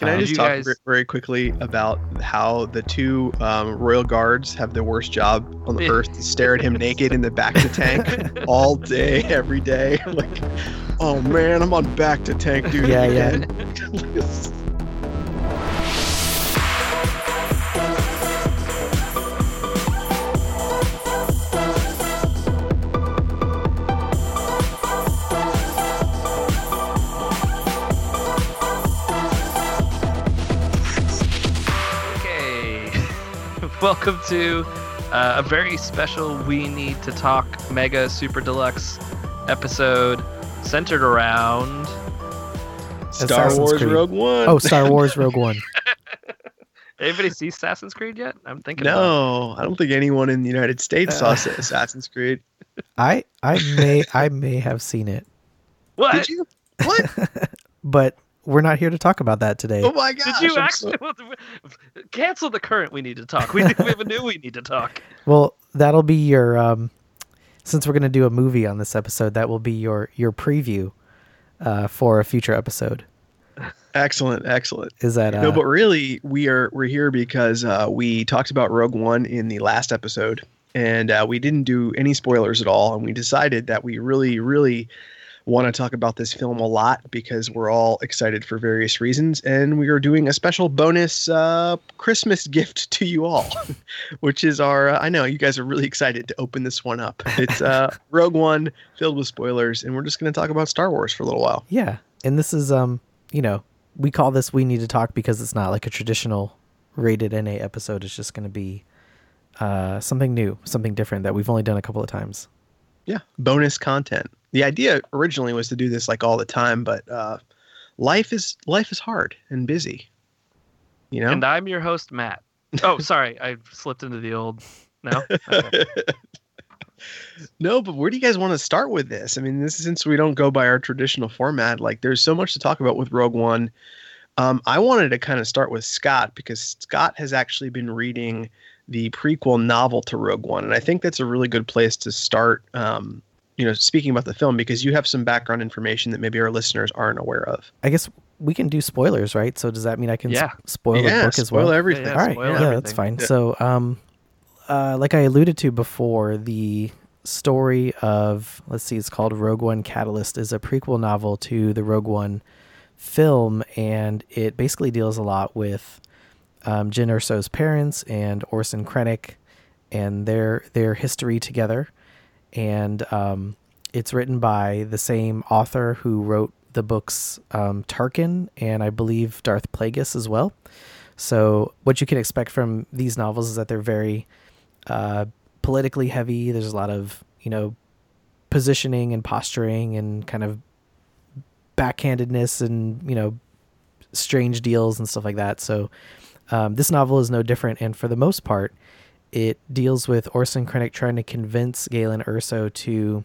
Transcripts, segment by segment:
Can I Did just you talk guys- very quickly about how the two royal guards have the worst job on the earth to stare at him naked in the back to tank all day, every day? Like, oh man, I'm on back to tank duty Yeah, again. Okay. Welcome to a very special We Need to Talk Mega Super Deluxe episode centered around. Star Assassin's Wars Creed. Rogue One. Oh, Star Wars Rogue One. Anybody see Assassin's Creed yet? I'm thinking about No, I don't think anyone in the United States saw Assassin's Creed. I may have seen it, it. What? Did you? What? but we're not here to talk about that today. Oh my gosh! Did you I'm actually cancel the current We Need to Talk? We have a new We Need to Talk. Well, that'll be your since we're going to do a movie on this episode, that will be your preview for a future episode. Excellent. Is that No, but really, we're here because we talked about Rogue One in the last episode, and we didn't do any spoilers at all. And we decided that we really want to talk about this film a lot because we're all excited for various reasons, and we are doing a special bonus Christmas gift to you all, which is our. I know you guys are really excited to open this one up. It's Rogue One filled with spoilers, and we're just going to talk about Star Wars for a little while. Yeah, and this is we call this We Need to Talk because it's not like a traditional rated NA episode. It's just going to be something new, something different that we've only done a couple of times. Yeah, bonus content. The idea originally was to do this like all the time, but life is hard and busy. You know. And I'm your host, Matt. Oh, sorry. I slipped into the old. No? Okay. No, but where do you guys want to start with this? I mean, this is, since we don't go by our traditional format, like there's so much to talk about with Rogue One. I wanted to kind of start with Scott because Scott has actually been reading the prequel novel to Rogue One, and I think that's a really good place to start. Speaking about the film, because you have some background information that maybe our listeners aren't aware of. I guess we can do spoilers, right? So does that mean I can Yeah. spoil the book as well? Spoil everything. Yeah, All right, spoil yeah, that's everything. fine. Yeah. So, like I alluded to before, the story of, let's see, it's called Rogue One Catalyst, is a prequel novel to the Rogue One film, and it basically deals a lot with Jyn Erso's parents and Orson Krennic and their history together. And it's written by the same author who wrote the books Tarkin and I believe Darth Plagueis as well. So what you can expect from these novels is that they're very politically heavy. There's a lot of, positioning and posturing and kind of backhandedness and, strange deals and stuff like that. So this novel is no different. And for the most part, it deals with Orson Krennic trying to convince Galen Erso to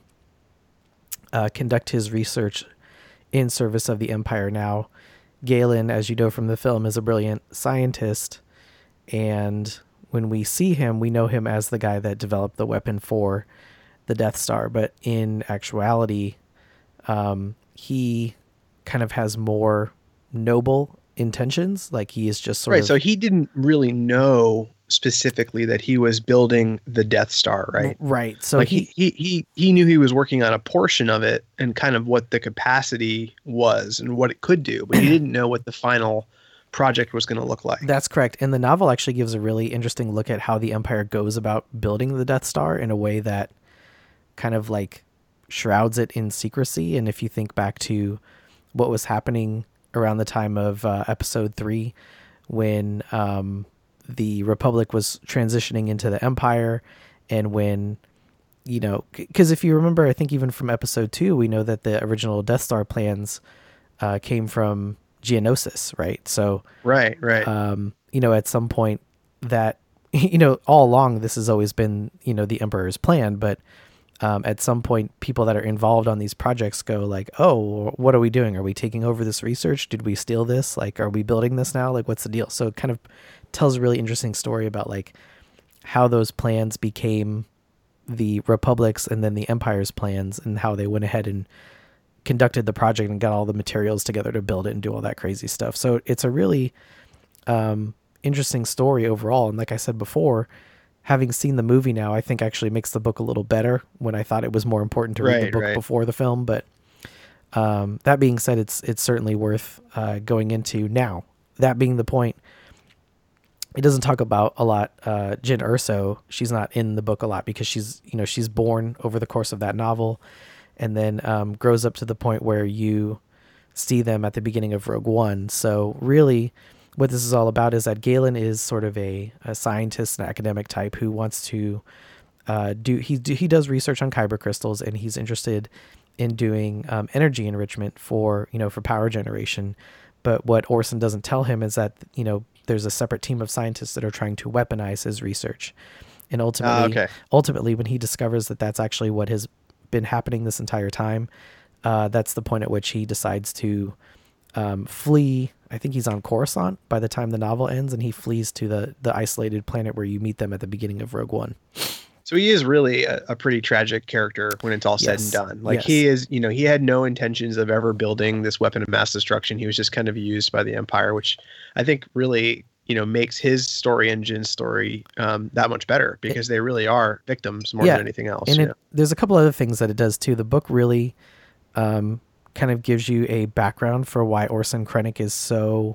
conduct his research in service of the Empire. Now, Galen, as you know from the film, is a brilliant scientist, and when we see him, we know him as the guy that developed the weapon for the Death Star, but in actuality, he kind of has more noble intentions. Like, he is just sort of... Right, so he didn't really know specifically that he was building the Death Star, right? Right. So like he knew he was working on a portion of it and kind of what the capacity was and what it could do, but he didn't know what the final project was going to look like. That's correct. And the novel actually gives a really interesting look at how the Empire goes about building the Death Star in a way that kind of like shrouds it in secrecy. And if you think back to what was happening around the time of Episode 3, when the Republic was transitioning into the Empire, and when, because if you remember, I think even from Episode 2, we know that the original Death Star plans came from Geonosis, right? So, right. At some point that, all along this has always been, the Emperor's plan, but at some point people that are involved on these projects go like, oh, what are we doing? Are we taking over this research? Did we steal this? Like, are we building this now? Like, what's the deal? So it kind of tells a really interesting story about like how those plans became the Republic's and then the Empire's plans, and how they went ahead and conducted the project and got all the materials together to build it and do all that crazy stuff. So it's a really interesting story overall. And like I said before, having seen the movie now, I think actually makes the book a little better when I thought it was more important to read the book before the film. But that being said, it's certainly worth going into now. That being the point, it doesn't talk about a lot. Jyn Erso, she's not in the book a lot because she's born over the course of that novel, and then grows up to the point where you see them at the beginning of Rogue One. So really, what this is all about is that Galen is sort of a scientist and academic type who wants to he does research on kyber crystals, and he's interested in doing energy enrichment for power generation. But what Orson doesn't tell him is that there's a separate team of scientists that are trying to weaponize his research. And ultimately, when he discovers that that's actually what has been happening this entire time, that's the point at which he decides to flee. I think he's on Coruscant by the time the novel ends, and he flees to the isolated planet where you meet them at the beginning of Rogue One. So he is really a pretty tragic character when it's all said and done. Like he is, he had no intentions of ever building this weapon of mass destruction. He was just kind of used by the Empire, which I think really, makes his story and Jyn's story that much better, because they really are victims more than anything else. And there's a couple other things that it does too. The book really kind of gives you a background for why Orson Krennic is so,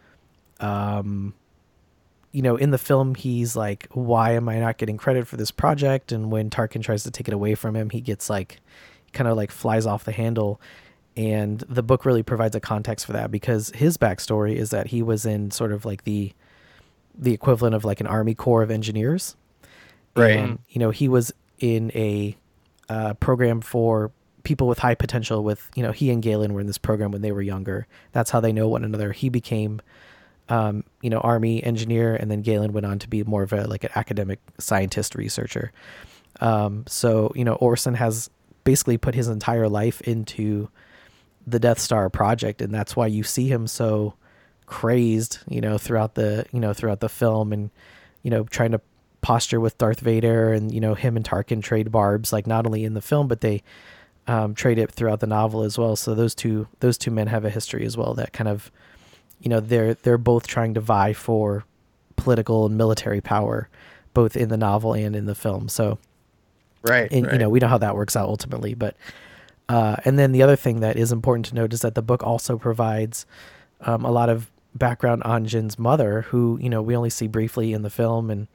in the film, he's like, why am I not getting credit for this project? And when Tarkin tries to take it away from him, he gets kind of flies off the handle. And the book really provides a context for that, because his backstory is that he was in sort of like the equivalent of like an Army Corps of Engineers. Right. And, he was in a program for people with high potential with, he and Galen were in this program when they were younger. That's how they know one another. He became Army engineer, and then Galen went on to be more of an academic scientist researcher. So Orson has basically put his entire life into the Death Star project, and that's why you see him so crazed, throughout the film, and trying to posture with Darth Vader, and him and Tarkin trade barbs, like not only in the film, but they trade it throughout the novel as well. So those two men have a history as well that kind of, they're both trying to vie for political and military power, both in the novel and in the film. So, right. We know how that works out ultimately. But and then the other thing that is important to note is that the book also provides a lot of background on Jyn's mother, who we only see briefly in the film, and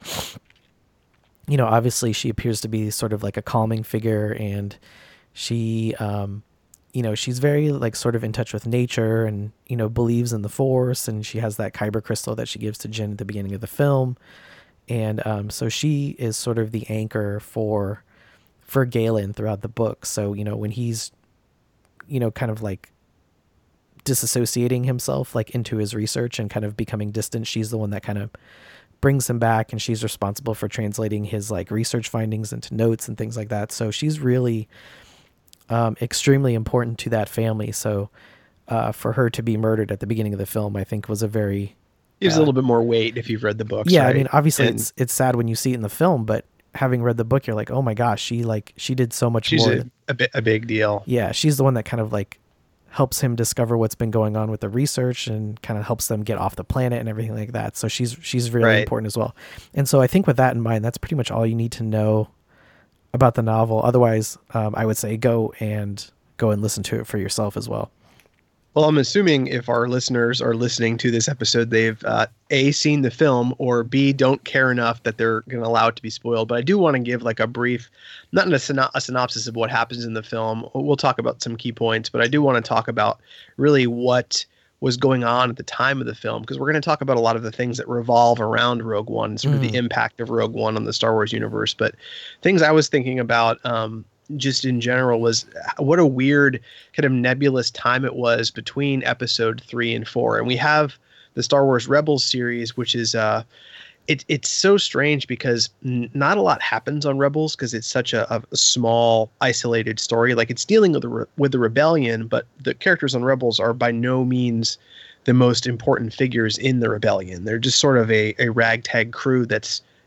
obviously she appears to be sort of like a calming figure, and she she's very sort of in touch with nature, and believes in the Force, and she has that kyber crystal that she gives to Jyn at the beginning of the film. And so she is sort of the anchor for Galen throughout the book. So when he's kind of disassociating himself into his research and kind of becoming distant, she's the one that kind of brings him back, and she's responsible for translating his research findings into notes and things like that. So she's really extremely important to that family. So for her to be murdered at the beginning of the film, I think was a very gives a little bit more weight if you've read the books. Yeah, right? I mean, obviously it's sad when you see it in the film, but having read the book, you're like, oh my gosh, she did so much more. She's a big deal. Yeah, she's the one that kind of helps him discover what's been going on with the research, and kind of helps them get off the planet and everything like that. So she's really important as well. And so I think with that in mind, that's pretty much all you need to know about the novel. Otherwise, I would say go and listen to it for yourself as well. Well, I'm assuming if our listeners are listening to this episode, they've A, seen the film, or B, don't care enough that they're going to allow it to be spoiled. But I do want to give a brief, not a synopsis of what happens in the film. We'll talk about some key points, but I do want to talk about really what was going on at the time of the film, because we're going to talk about a lot of the things that revolve around Rogue One, sort of the impact of Rogue One on the Star Wars universe. But things I was thinking about just in general was what a weird kind of nebulous time it was between episode 3 and 4. And we have the Star Wars Rebels series, which is it's so strange because not a lot happens on Rebels, because it's such a small isolated story. It's dealing with the rebellion, but the characters on Rebels are by no means the most important figures in the rebellion. They're just sort of a ragtag crew that's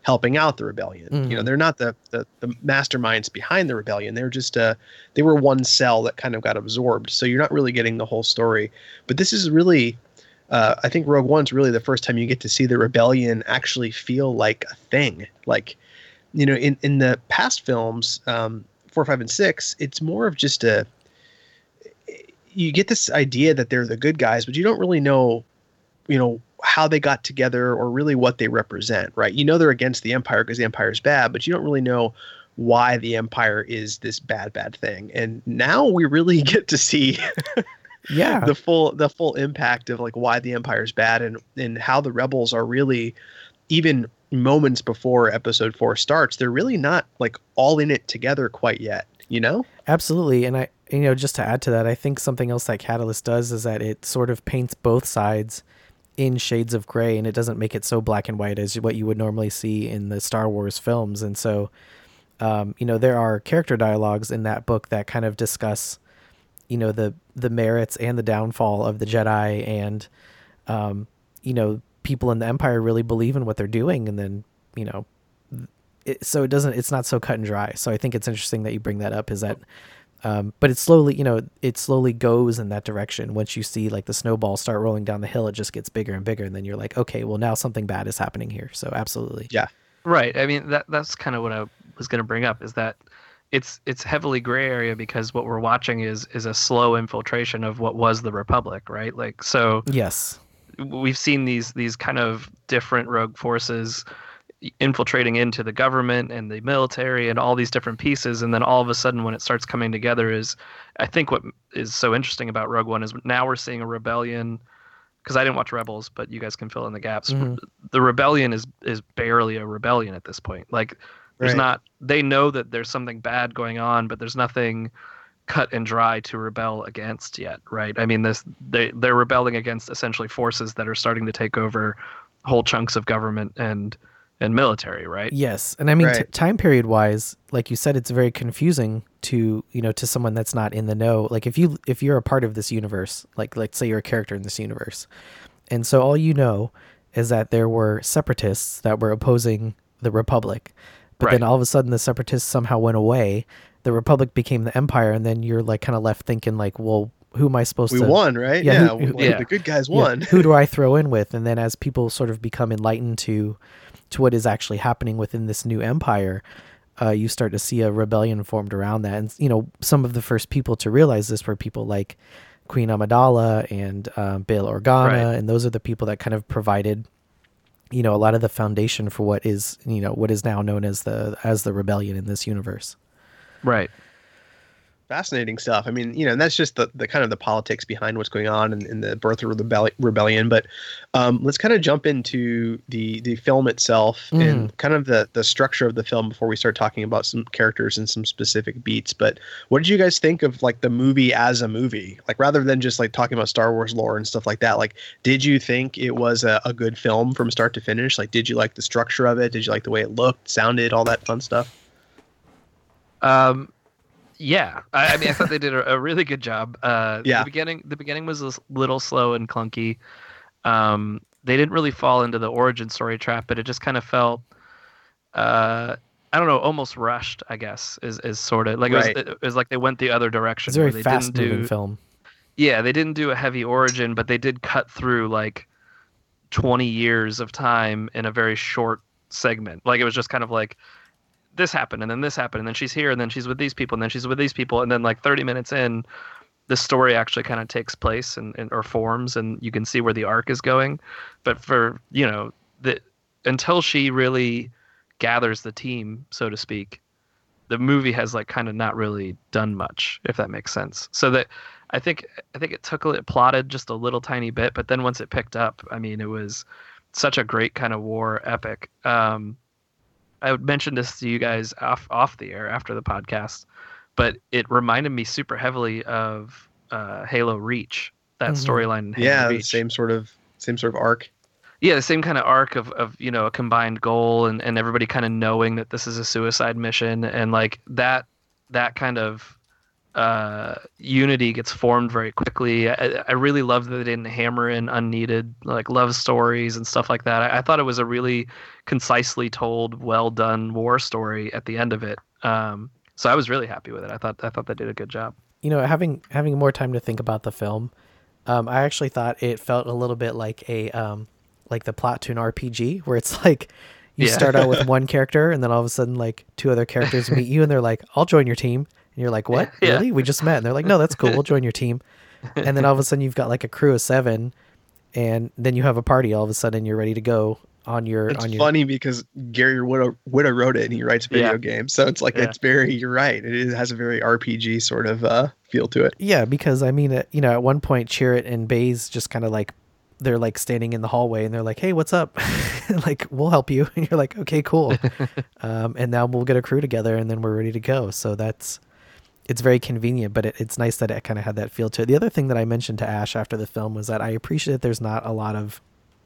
helping out the rebellion. Mhm. You know, they're not the masterminds behind the rebellion. They're just they were one cell that kind of got absorbed. So you're not really getting the whole story. But this is really, I think Rogue One's really the first time you get to see the rebellion actually feel like a thing. Like, you know, in the past films, 4, 5, and 6, it's more of just you get this idea that they're the good guys, but you don't really know, you know, how they got together or really what they represent, right? You know, they're against the Empire because the Empire is bad, but you don't really know why the Empire is this bad thing. And now we really get to see Yeah. the full impact of like why the Empire is bad and how the rebels are really, even moments before episode 4 starts, they're really not like all in it together quite yet, you know? Absolutely. And just to add to that, I think something else that Catalyst does is that it sort of paints both sides in shades of gray, and it doesn't make it so black and white as what you would normally see in the Star Wars films. And so, there are character dialogues in that book that kind of discuss, the merits and the downfall of the Jedi, and, people in the Empire really believe in what they're doing. And then, it's not so cut and dry. So I think it's interesting that you bring that up, is that, but it slowly goes in that direction. Once you see like the snowball start rolling down the hill, it just gets bigger and bigger. And then you're like, okay, well now something bad is happening here. So absolutely. Yeah. Right. I mean, that's kind of what I was going to bring up, is that it's heavily gray area because what we're watching is a slow infiltration of what was the Republic, right? Like, so Yes. we've seen these kind of different rogue forces infiltrating into the government and the military and all these different pieces, and then all of a sudden when it starts coming together is, I think what is so interesting about Rogue One is now we're seeing a rebellion, because I didn't watch Rebels, but you guys can fill in the gaps. Mhm. The rebellion is barely a rebellion at this point. Like, there's Right. not, they know that there's something bad going on, but there's nothing cut and dry to rebel against yet, right? I mean, they're rebelling against essentially forces that are starting to take over whole chunks of government and military, right? Yes. And I mean, Right. time period wise, like you said, it's very confusing to someone that's not in the know. Like if you're a part of this universe, like let's say you're a character in this universe, and so all you know is that there were separatists that were opposing the Republic, but then Right. all of a sudden the separatists somehow went away, the Republic became the Empire, and then you're like kind of left thinking like, well, who am I supposed We to won, right? Yeah, Yeah. who- Like, yeah. the good guys yeah, won. who do I throw in with? And then as people sort of become enlightened to what is actually happening within this new empire, you start to see a rebellion formed around that. And, some of the first people to realize this were people like Queen Amidala and Bail Organa. Right. And those are the people that kind of provided, a lot of the foundation for what is now known as the rebellion in this universe. Right. Fascinating stuff. I mean, and that's just the kind of the politics behind what's going on in the birth of the rebellion. But let's kind of jump into the film itself and kind of the structure of the film before we start talking about some characters and some specific beats. But what did you guys think of like the movie as a movie? Like, rather than just like talking about Star Wars lore and stuff like that, like, did you think it was a good film from start to finish? Like, did you like the structure of it? Did you like the way it looked, sounded, all that fun stuff? Yeah, I mean, I thought they did a really good job. Yeah. The beginning was a little slow and clunky. They didn't really fall into the origin story trap, but it just kind of felt, I don't know, almost rushed, I guess, is sort of like, Right. it was like they went the other direction. It's a very where they didn't fast-moving film. Yeah, they didn't do a heavy origin, but they did cut through like 20 years of time in a very short segment. Like, it was just kind of like, this happened, and then this happened, and then she's here, and then she's with these people, and then she's with these people, and then like 30 minutes in, the story actually kind of takes place and or forms, and you can see where the arc is going. But for until she really gathers the team, so to speak, the movie has like kind of not really done much, if that makes sense. So that I think it plotted just a little tiny bit, but then once it picked up, I mean, it was such a great kind of war epic. I would mention this to you guys off the air after the podcast, but it reminded me super heavily of Halo Reach, that Mhm. storyline in Halo Yeah, the Reach. same sort of arc. Yeah, the same kind of arc of a combined goal and everybody kind of knowing that this is a suicide mission, and like that kind of unity gets formed very quickly. I really loved that they didn't hammer in unneeded like love stories and stuff like that. I thought it was a really concisely told, well done war story at the end of it. So I was really happy with it. I thought they did a good job. You know, having more time to think about the film, I actually thought it felt a little bit like like the Platoon RPG, where it's like you start out with one character and then all of a sudden like two other characters meet you and they're like, "I'll join your team." And you're like, "What? Yeah. Really? We just met." And they're like, "No, that's cool. We'll join your team." And then all of a sudden you've got like a crew of 7 and then you have a party all of a sudden and you're ready to go on your... It's funny because Gary Whitta wrote it and he writes video games. So it's like, it's very, you're right. It has a very RPG sort of feel to it. Yeah, because I mean, you know, at one point Chirrut and Baze just kind of like, they're like standing in the hallway and they're like, "Hey, what's up?" Like, "We'll help you." And you're like, "Okay, cool." And now we'll get a crew together and then we're ready to go. So it's very convenient, but it's nice that it kind of had that feel to it. The other thing that I mentioned to Ash after the film was that I appreciate that there's not a lot of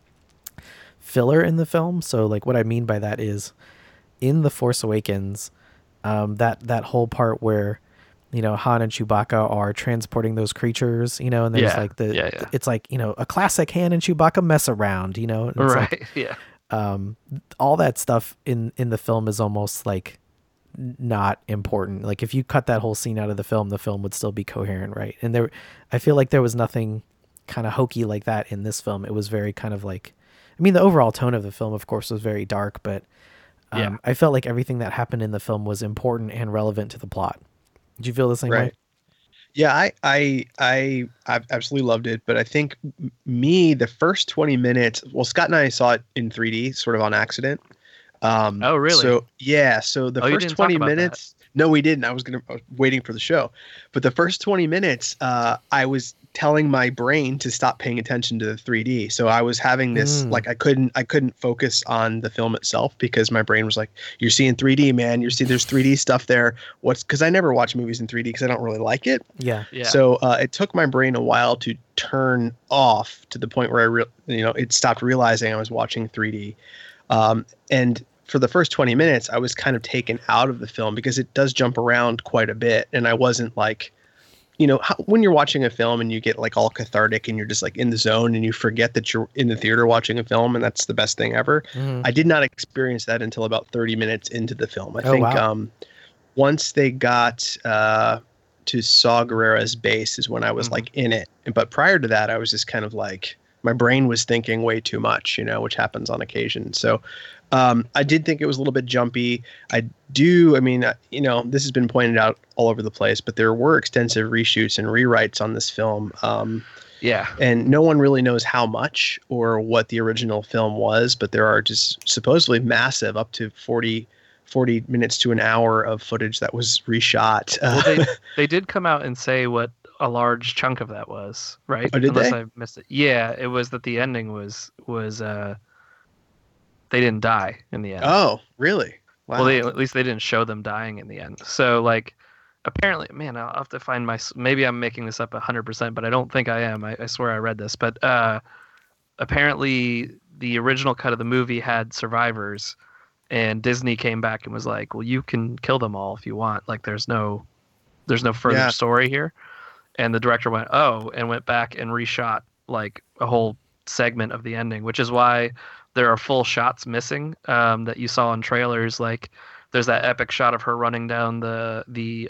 filler in the film. So like what I mean by that is in The Force Awakens, that whole part where, you know, Han and Chewbacca are transporting those creatures, you know, and there's like it's like, you know, a classic Han and Chewbacca mess around, you know, and it's right. All that stuff in the film is almost like not important. Like if you cut that whole scene out of the film would still be coherent, right? And I feel like there was nothing kind of hokey like that in this film. It was very kind of like, I mean, the overall tone of the film, of course, was very dark, but I felt like everything that happened in the film was important and relevant to the plot. Did you feel the same way? Yeah, I absolutely loved it, but I think the first 20 minutes, well, Scott and I saw it in 3D sort of on accident. Oh, really? So the first 20 minutes, no, we didn't. I was waiting for the show, but the first 20 minutes, I was telling my brain to stop paying attention to the 3D. So I was having this, like, I couldn't focus on the film itself because my brain was like, "You're seeing 3D, man. There's 3D stuff there." Cause I never watch movies in 3D cause I don't really like it. Yeah. So, it took my brain a while to turn off to the point where it stopped realizing I was watching 3D. And for the first 20 minutes, I was kind of taken out of the film because it does jump around quite a bit. And I wasn't like, when you're watching a film and you get like all cathartic and you're just like in the zone and you forget that you're in the theater watching a film and that's the best thing ever. Mm-hmm. I did not experience that until about 30 minutes into the film. I think once they got to Saw Gerrera's base is when I was like in it. But prior to that, I was just kind of like, my brain was thinking way too much, which happens on occasion. So I did think it was a little bit jumpy. This has been pointed out all over the place, but there were extensive reshoots and rewrites on this film. And no one really knows how much or what the original film was, but there are just supposedly massive, up to 40 minutes to an hour of footage that was reshot. Well, they did come out and say what a large chunk of that was, right? Oh, did Unless they? I missed it. Yeah, it was that the ending was they didn't die in the end. Oh, really? Wow. Well, at least they didn't show them dying in the end. So, like, apparently, man, I'll have to find maybe I'm making this up 100%, but I don't think I am. I swear I read this. But apparently, the original cut of the movie had survivors, and Disney came back and was like, "Well, you can kill them all if you want. Like, there's no further story here." And the director went, "Oh," and went back and reshot like a whole segment of the ending, which is why there are full shots missing that you saw in trailers. Like there's that epic shot of her running down the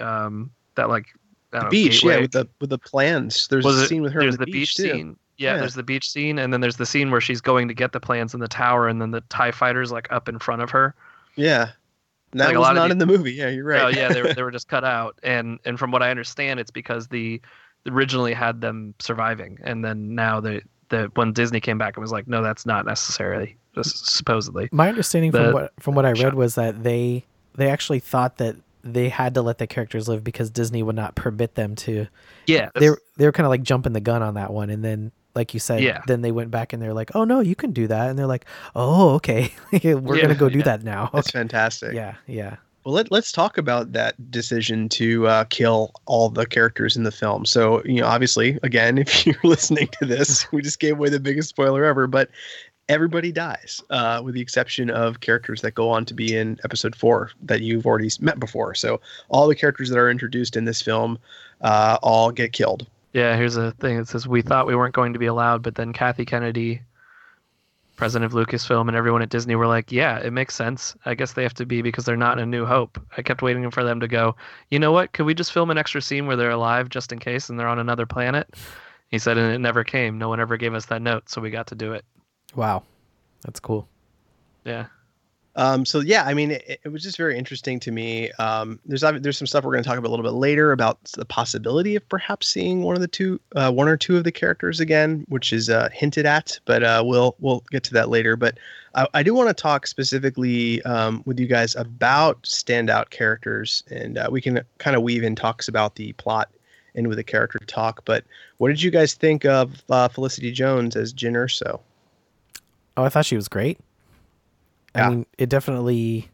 beach, gateway. with the plans. There's a scene with her on the beach scene. Yeah, there's the beach scene, and then there's the scene where she's going to get the plans in the tower, and then the TIE fighters like up in front of her. Yeah. And that was not in the movie. Yeah, you're right. Oh, yeah, they were just cut out. And from what I understand, it's because they originally had them surviving, and then now when Disney came back, it was like, no, that's not necessarily, just supposedly. My understanding from what I read was that they actually thought that they had to let the characters live because Disney would not permit them to. Yeah, they were kind of like jumping the gun on that one, and then, like you said, then they went back and they're like, "Oh no, you can do that," and they're like, "Oh, okay, we're gonna go do that now." That's fantastic. Yeah. Well, let's talk about that decision to kill all the characters in the film. So, obviously, again, if you're listening to this, we just gave away the biggest spoiler ever. But everybody dies, with the exception of characters that go on to be in episode 4 that you've already met before. So all the characters that are introduced in this film all get killed. Yeah, here's a thing that says, we thought we weren't going to be allowed, but then Kathy Kennedy, president of Lucasfilm, and everyone at Disney were like, yeah, it makes sense. I guess they have to be because they're not in A New Hope. I kept waiting for them to go, you know what? Could we just film an extra scene where they're alive just in case and they're on another planet? He said, and it never came. No one ever gave us that note, so we got to do it. Wow. That's cool. Yeah. So yeah, I mean, it was just very interesting to me. There's some stuff we're going to talk about a little bit later about the possibility of perhaps seeing one or two of the characters again, which is hinted at, but we'll get to that later. But I do want to talk specifically with you guys about standout characters, and we can kind of weave in talks about the plot in with the character talk. But what did you guys think of Felicity Jones as Jyn Erso? Oh, I thought she was great. Yeah. I mean, it definitely,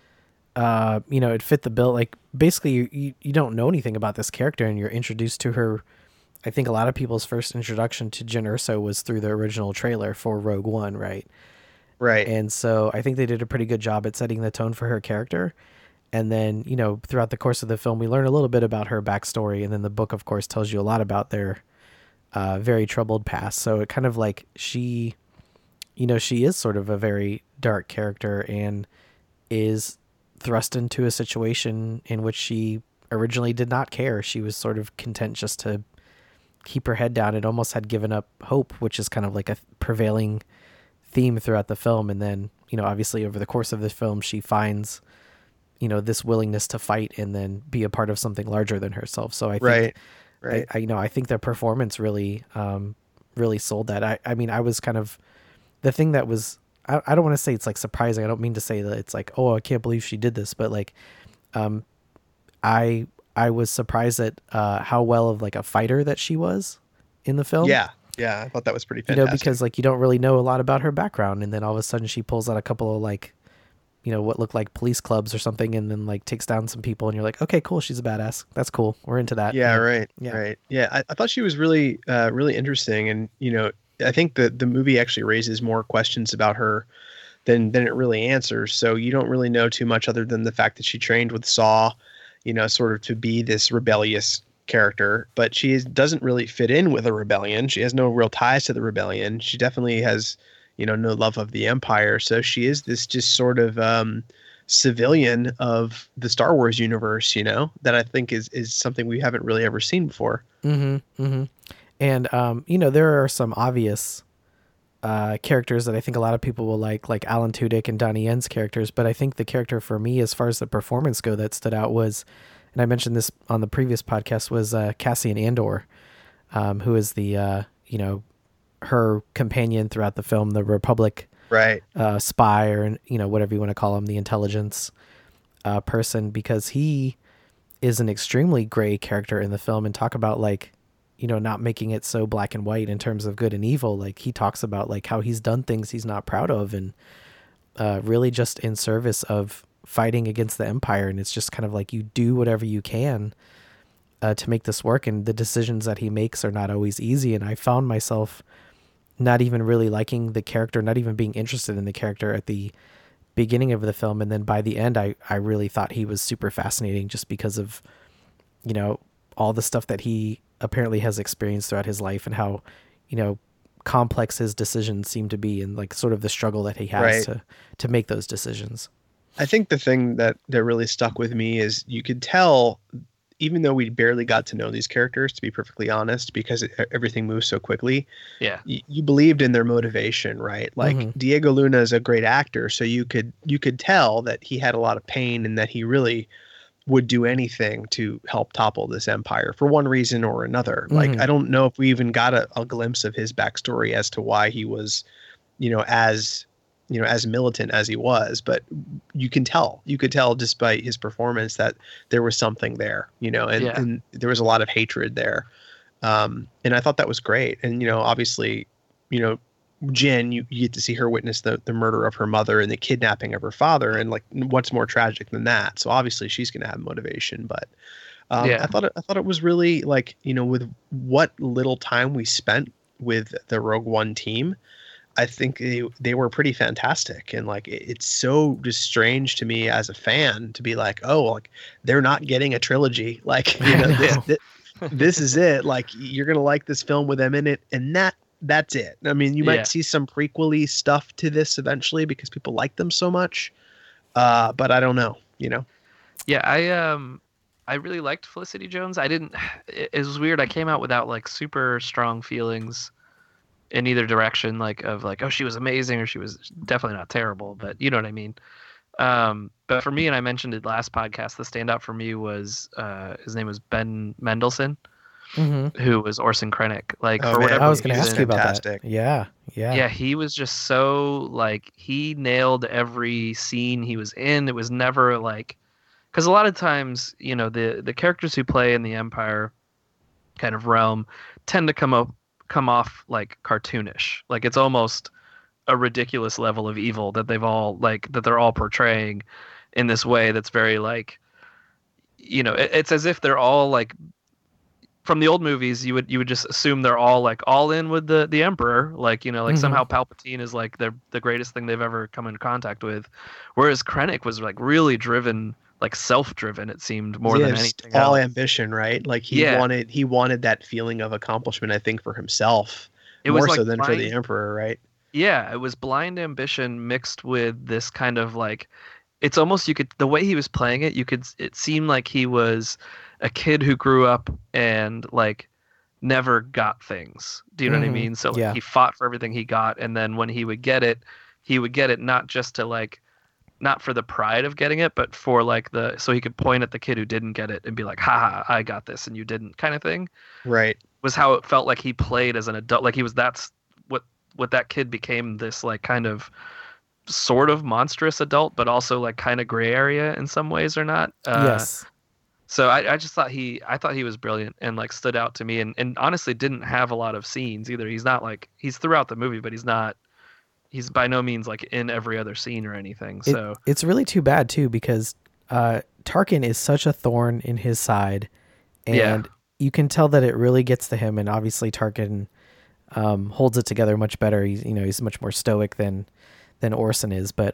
it fit the bill. Like, basically, you don't know anything about this character, and you're introduced to her. I think a lot of people's first introduction to Jyn Erso was through the original trailer for Rogue One, right? Right. And so I think they did a pretty good job at setting the tone for her character. And then, throughout the course of the film, we learn a little bit about her backstory. And then the book, of course, tells you a lot about their very troubled past. So it kind of like she is sort of a very dark character and is thrust into a situation in which she originally did not care. She was sort of content just to keep her head down. It almost had given up hope, which is kind of like a prevailing theme throughout the film. And then, obviously over the course of the film, she finds, this willingness to fight and then be a part of something larger than herself. So I think, right. I think the performance really, really sold that. I mean, I was kind of, the thing that was, I don't want to say it's like surprising. I don't mean to say that it's like, oh, I can't believe she did this, but like, I was surprised at how well of like a fighter that she was in the film. Yeah, I thought that was pretty fantastic. Because like you don't really know a lot about her background, and then all of a sudden she pulls out a couple of like, what look like police clubs or something, and then like takes down some people, and you're like, okay, cool, she's a badass. That's cool. We're into that. Yeah, right. Yeah, I thought she was really, really interesting, and I think the movie actually raises more questions about her than it really answers. So you don't really know too much other than the fact that she trained with Saw, sort of to be this rebellious character, but she doesn't really fit in with a rebellion. She has no real ties to the rebellion. She definitely has, no love of the Empire. So she is this just sort of civilian of the Star Wars universe, that I think is something we haven't really ever seen before. Mm-hmm. Mm-hmm. And, there are some obvious characters that I think a lot of people will like Alan Tudyk and Donnie Yen's characters. But I think the character for me, as far as the performance go, that stood out was, and I mentioned this on the previous podcast, was Cassian Andor, who is the, her companion throughout the film, the Republic spy, or, whatever you want to call him, the intelligence person, because he is an extremely gray character in the film. And talk about like, not making it so black and white in terms of good and evil. Like he talks about like how he's done things he's not proud of, and really just in service of fighting against the Empire. And it's just kind of like you do whatever you can to make this work. And the decisions that he makes are not always easy. And I found myself not even really liking the character, not even being interested in the character at the beginning of the film. And then by the end, I really thought he was super fascinating just because of, all the stuff that he apparently has experienced throughout his life, and how, complex his decisions seem to be, and like sort of the struggle that he has to make those decisions. I think the thing that really stuck with me is you could tell, even though we barely got to know these characters, to be perfectly honest, because everything moves so quickly. Yeah, you believed in their motivation, right? Like Diego Luna is a great actor, so you could tell that he had a lot of pain and that he really would do anything to help topple this empire for one reason or another. Like, I don't know if we even got a glimpse of his backstory as to why he was, as militant as he was, but you could tell just by his performance that there was something there, and there was a lot of hatred there. And I thought that was great. And, obviously, Jyn, you get to see her witness the murder of her mother and the kidnapping of her father. And like, what's more tragic than that? So obviously she's going to have motivation, but I thought it was really like, with what little time we spent with the Rogue One team, I think they were pretty fantastic. And like it's so just strange to me as a fan to be like, oh, like they're not getting a trilogy. Like, you know, this is it. Like you're gonna like this film with them in it, and that's it. I mean, you might see some prequel-y stuff to this eventually because people like them so much. But I don't know, you know. Yeah, I really liked Felicity Jones. It was weird. I came out without like super strong feelings in either direction, like of like, oh, she was amazing or she was definitely not terrible, but you know what I mean. But for me, and I mentioned it last podcast, the standout for me was his name was Ben Mendelsohn, who was Orson Krennic. Like for whatever I was going to ask you about fantastic. that. Yeah. He was just so like he nailed every scene he was in. It was never like, because a lot of times, you know, the characters who play in the Empire kind of realm tend to come off like cartoonish. Like it's almost a ridiculous level of evil that they're all portraying in this way that's very like, you know, it's as if they're all like, from the old movies you would just assume they're all like all in with the Emperor, like, you know, like somehow Palpatine is like the greatest thing they've ever come in contact with, whereas Krennic was like really driven, like self-driven, it seemed, more than anything all else. ambition, right? Like he wanted that feeling of accomplishment, I think, for himself, it more was like so than for the Emperor, right? Yeah, it was blind ambition mixed with this kind of like, it's almost, the way he was playing it, it seemed like he was a kid who grew up and like never got things. Do you know what I mean? So like, he fought for everything he got, and then when he would get it not just to like, not for the pride of getting it, but for like so he could point at the kid who didn't get it and be like, haha, I got this and you didn't, kind of thing. Right. Was how it felt like he played as an adult. Like that's what that kid became, this like kind of sort of monstrous adult, but also like kind of gray area in some ways or not. Yes. So I just thought he was brilliant and like stood out to me, and honestly didn't have a lot of scenes either. He's not like, he's throughout the movie, but he's by no means like in every other scene or anything. So it's really too bad too, because Tarkin is such a thorn in his side, and you can tell that it really gets to him. And obviously Tarkin holds it together much better. He's much more stoic than Orson is, but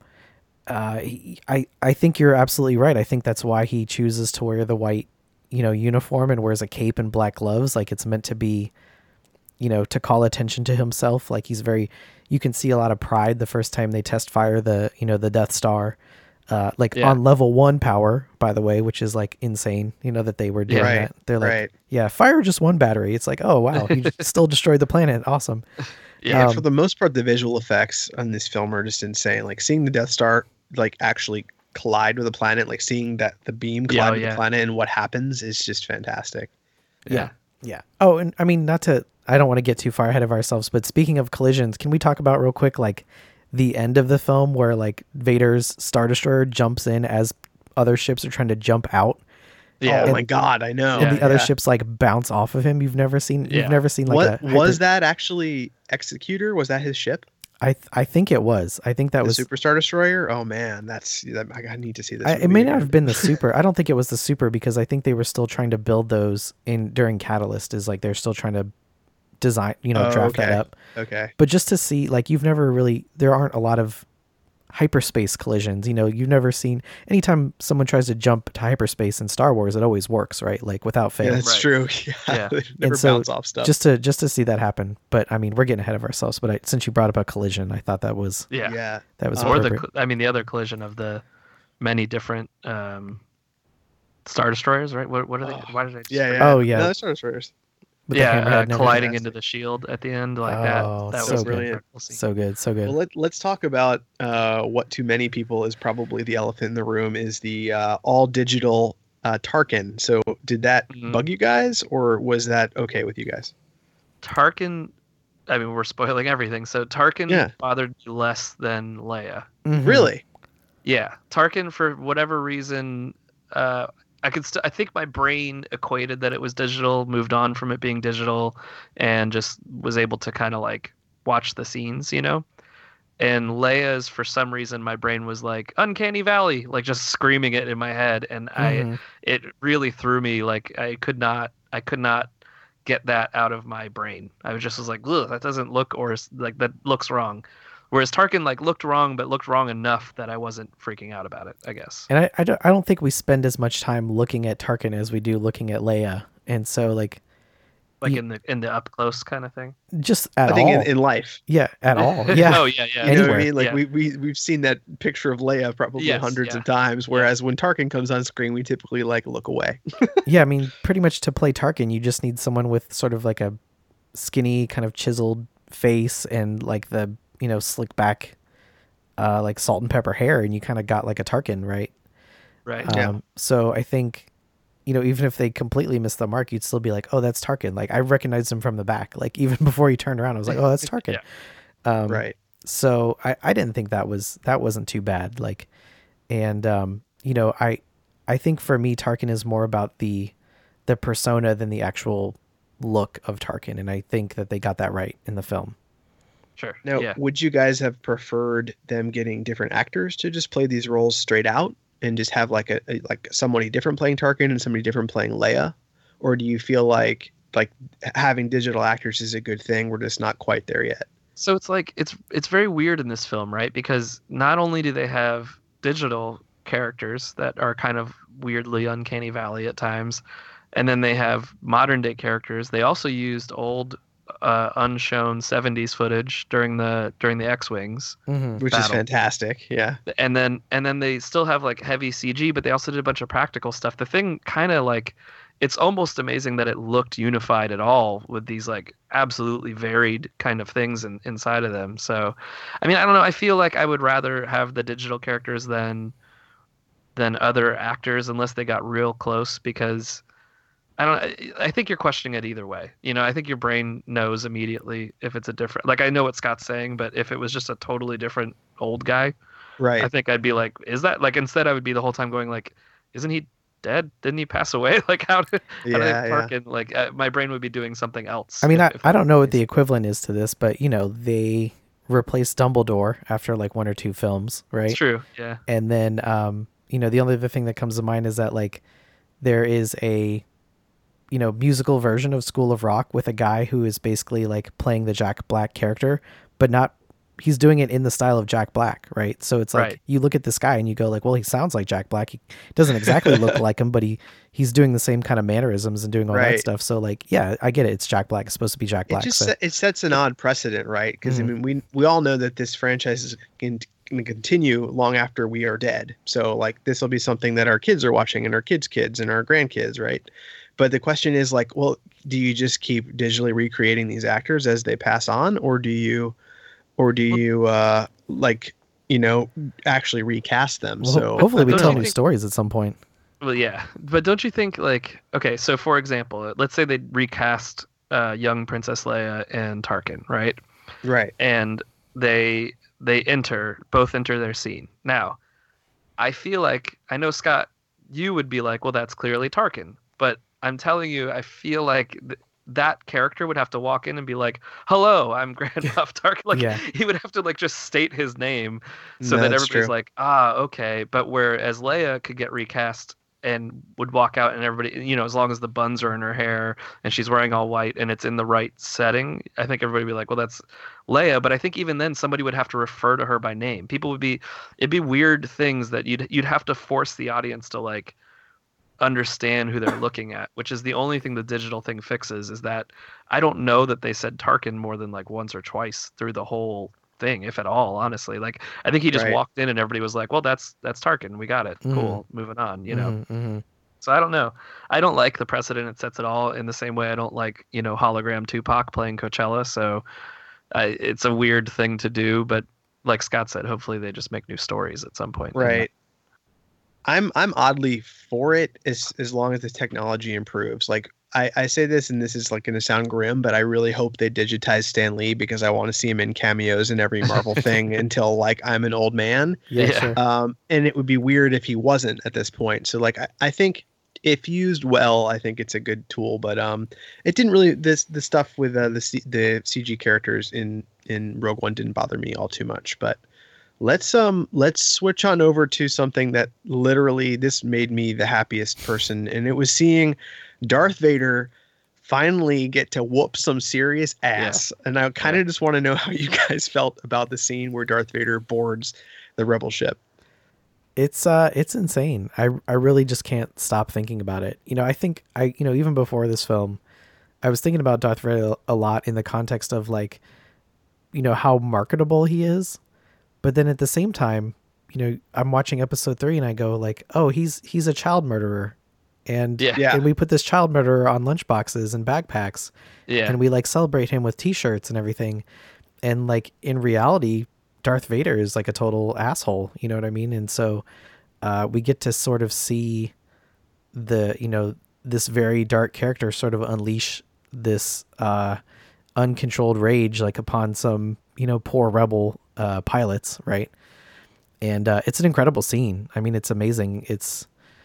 I think you're absolutely right. I think that's why he chooses to wear the white, uniform and wears a cape and black gloves. Like it's meant to be, to call attention to himself. Like you can see a lot of pride the first time they test fire the Death Star, on level 1 power, by the way, which is like insane, that they were doing that. They're like, fire just 1 battery. It's like, oh wow, he still destroyed the planet. Awesome. Yeah, for the most part, the visual effects on this film are just insane. Like seeing the Death Star like actually collide with the planet, like seeing that the beam collide with the planet and what happens is just fantastic. Yeah. Oh, and I mean, I don't want to get too far ahead of ourselves, but speaking of collisions, can we talk about real quick, like the end of the film where like Vader's Star Destroyer jumps in as other ships are trying to jump out? Yeah. Oh my God, I know. And the other ships like bounce off of him. You've never seen like was that actually Executor? Was that his ship? I think it was. I think that was Super Star Destroyer. Oh man, I need to see this. It may not have been the Super. I don't think it was the Super, because I think they were still trying to build those during Catalyst. Is like they're still trying to design, draft that up. Okay. But just to see, like, there aren't a lot of hyperspace collisions. You've never seen, anytime someone tries to jump to hyperspace in Star Wars, it always works, right? Like without fail. Yeah, that's true. Yeah. They never bounce off stuff. Just to see that happen. But I mean, we're getting ahead of ourselves. But since you brought up a collision, I thought that was that was appropriate. The other collision of the many different Star Destroyers, right? What are they? Why did I? Oh yeah. No, Star Destroyers. Colliding into the shield at the end, like that. That so was brilliant. So good. Well, let's talk about what to many people is probably the elephant in the room, is the all digital Tarkin. So did that bug you guys, or was that okay with you guys? Tarkin, I mean, we're spoiling everything. So Tarkin bothered me less than Leia. Mm-hmm. Really? Yeah, Tarkin, for whatever reason, I think my brain equated that it was digital, moved on from it being digital, and just was able to kind of like watch the scenes, And Leia's, for some reason, my brain was like Uncanny Valley, like just screaming it in my head, and it really threw me. Like I could not get that out of my brain. I was like, ugh, that doesn't look, or like that looks wrong. Whereas Tarkin like looked wrong, but looked wrong enough that I wasn't freaking out about it, I guess. And I don't think we spend as much time looking at Tarkin as we do looking at Leia. And so like in the up close kind of thing. Just at I think all. in life. Yeah, at all. Yeah. Oh yeah, yeah. You know what I Anywhere. mean? Like Yeah. we've seen that picture of Leia probably Yes, hundreds yeah. of times, whereas when Tarkin comes on screen, we typically like look away. Yeah, I mean, pretty much to play Tarkin, you just need someone with sort of like a skinny, kind of chiseled face and like the, slick back, like salt and pepper hair, and you kind of got like a Tarkin, right? Right. Yeah. So I think, even if they completely missed the mark, you'd still be like, oh, that's Tarkin. Like I recognized him from the back. Like even before he turned around, I was like, oh, that's Tarkin. Right. So I didn't think that wasn't too bad. Like, and I think for me, Tarkin is more about the persona than the actual look of Tarkin, and I think that they got that right in the film. Sure. Now, Yeah. would you guys have preferred them getting different actors to just play these roles straight out and just have like like somebody different playing Tarkin and somebody different playing Leia? Or do you feel like having digital actors is a good thing? We're just not quite there yet. So it's like it's very weird in this film, right? Because not only do they have digital characters that are kind of weirdly uncanny valley at times, and then they have modern day characters. They also used old unshown 70s footage during the X-Wings, Which is fantastic. Yeah. and then they still have like heavy CG, but they also did a bunch of practical stuff. The thing kind of like, it's almost amazing that it looked unified at all with these like absolutely varied kind of things inside of them. So, I mean, I don't know. I feel like I would rather have the digital characters than other actors, unless they got real close, because I think you're questioning it either way. I think your brain knows immediately if it's a different, like I know what Scott's saying, but if it was just a totally different old guy, Right. I think I'd be like, is that like, instead I would be the whole time going like, isn't he dead? Didn't he pass away? Like how did Tarkin, like my brain would be doing something else. I mean, if I don't know what the equivalent is to this, but they replaced Dumbledore after like one or two films, right? It's true. Yeah. And then, the only other thing that comes to mind is that like there is a, musical version of School of Rock with a guy who is basically like playing the Jack Black character, but he's doing it in the style of Jack Black, right? So it's like Right. you look at this guy and you go like, well, he sounds like Jack Black. He doesn't exactly look like him, but he's doing the same kind of mannerisms and doing all that stuff. So like, yeah, I get it. It's Jack Black. It's supposed to be Jack Black. It sets an odd precedent, right? Because I mean, we all know that this franchise is going to continue long after we are dead. So like, this will be something that our kids are watching, and our kids' kids and our grandkids, right? But the question is like, well, do you just keep digitally recreating these actors as they pass on, or do you actually recast them? Well, So hopefully we Don't tell you new think- stories at some point. Well, yeah, but don't you think like, okay, so for example, let's say they recast young Princess Leia and Tarkin, right? right. And they both enter their scene. Now, I feel like, I know Scott, you would be like, well, that's clearly Tarkin, but I'm telling you, I feel like that character would have to walk in and be like, hello, I'm Grand Moff Tarkin. Like Yeah. he would have to like just state his name so No, that that's everybody's true. like, ah, okay. But whereas Leia could get recast and would walk out and everybody, as long as the buns are in her hair and she's wearing all white and it's in the right setting, I think everybody would be like, well, that's Leia. But I think even then somebody would have to refer to her by name. It'd be weird things that you'd have to force the audience to like understand who they're looking at, which is the only thing the digital thing fixes. Is that I don't know that they said Tarkin more than like once or twice through the whole thing, if at all, honestly. Like I think he just Right. walked in and everybody was like, well, that's Tarkin, we got it, cool, moving on, Mhm. So I don't know, I don't like the precedent it sets at all, in the same way I don't like hologram Tupac playing Coachella. So it's a weird thing to do, but like Scott said, hopefully they just make new stories at some point. Right. I'm oddly for it as long as the technology improves. Like I say this, and this is like going to sound grim, but I really hope they digitize Stan Lee, because I want to see him in cameos in every Marvel thing until like I'm an old man. Yeah, Yeah. sure. And it would be weird if he wasn't at this point. So like I think if used well, I think it's a good tool. But it didn't really the stuff with the CG characters in Rogue One didn't bother me all too much. But let's switch on over to something that literally this made me the happiest person, and it was seeing Darth Vader finally get to whoop some serious ass. And I kind of just want to know how you guys felt about the scene where Darth Vader boards the rebel ship. It's insane. I really just can't stop thinking about it. I think even before this film, I was thinking about Darth Vader a lot in the context of like, how marketable he is. But then at the same time, I'm watching episode 3 and I go like, oh, he's a child murderer. And and we put this child murderer on lunchboxes and backpacks. Yeah. And we like celebrate him with t-shirts and everything. And like in reality, Darth Vader is like a total asshole. You know what I mean? And so we get to sort of see this very dark character sort of unleash this uncontrolled rage like upon some poor rebel pilots, right? And it's an incredible scene. I mean, it's amazing. It's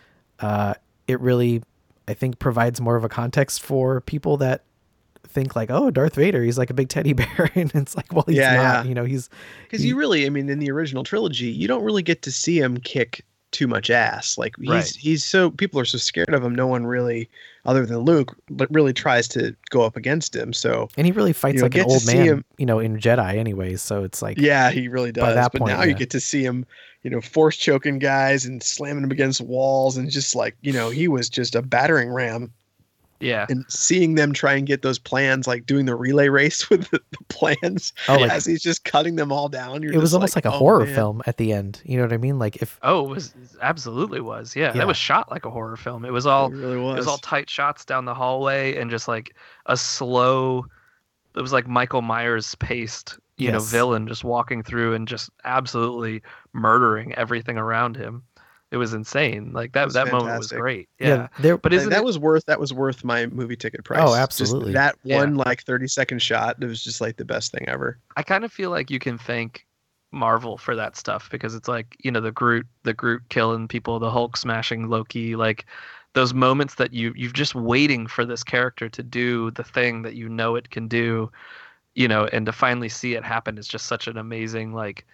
it really, I think, provides more of a context for people that think like, oh, Darth Vader, he's like a big teddy bear, and it's like, well, he's not. He's because you really, I mean, in the original trilogy, you don't really get to see him kick too much ass. Like he's so, people are so scared of him. No one really, other than Luke, but really tries to go up against him. So, and he really fights like an old man, in Jedi anyways. So it's like, yeah, he really does. By that but point, now you get to see him, force choking guys and slamming them against walls, and just like, he was just a battering ram. Yeah. And seeing them try and get those plans, like doing the relay race with the plans as he's just cutting them all down. It was almost like a horror film at the end. You know what I mean? Like if it was absolutely was. Yeah. That was shot like a horror film. It was all really was. It was all tight shots down the hallway and just like a slow, it was like Michael Myers paced, villain just walking through and just absolutely murdering everything around him. It was insane. Like that moment was great. Yeah. But that was worth my movie ticket price. Oh, absolutely. Just that one like 30-second shot, it was just like the best thing ever. I kind of feel like you can thank Marvel for that stuff because it's like, the Groot killing people, the Hulk smashing Loki, like those moments that you've just waiting for this character to do the thing that it can do, and to finally see it happen is just such an amazing like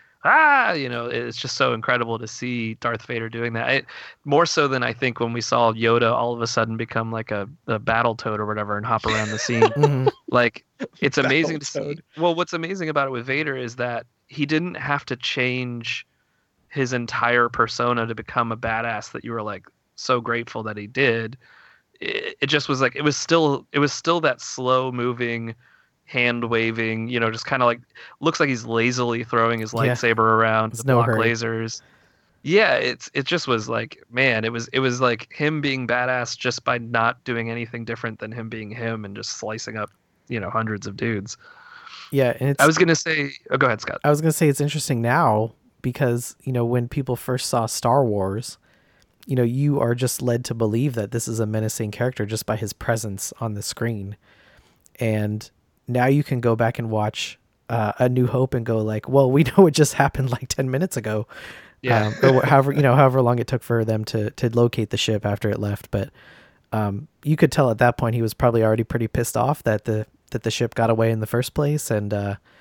it's just so incredible to see Darth Vader doing that. More so than I think when we saw Yoda all of a sudden become like a battle toad or whatever and hop around the scene. Like it's amazing to see. Well, what's amazing about it with Vader is that he didn't have to change his entire persona to become a badass that you were like so grateful that he did. It just was like it was still that slow moving, hand waving, just kind of like looks like he's lazily throwing his lightsaber around to block lasers. Yeah, it just was like, man, it was like him being badass just by not doing anything different than him being him and just slicing up, hundreds of dudes. Yeah, and I was gonna say, go ahead, Scott. I was gonna say it's interesting now because when people first saw Star Wars, you are just led to believe that this is a menacing character just by his presence on the screen, and now you can go back and watch A New Hope and go like, well, we know it just happened like 10 minutes ago. Yeah. Or however long it took for them to locate the ship after it left. But you could tell at that point he was probably already pretty pissed off that the ship got away in the first place, and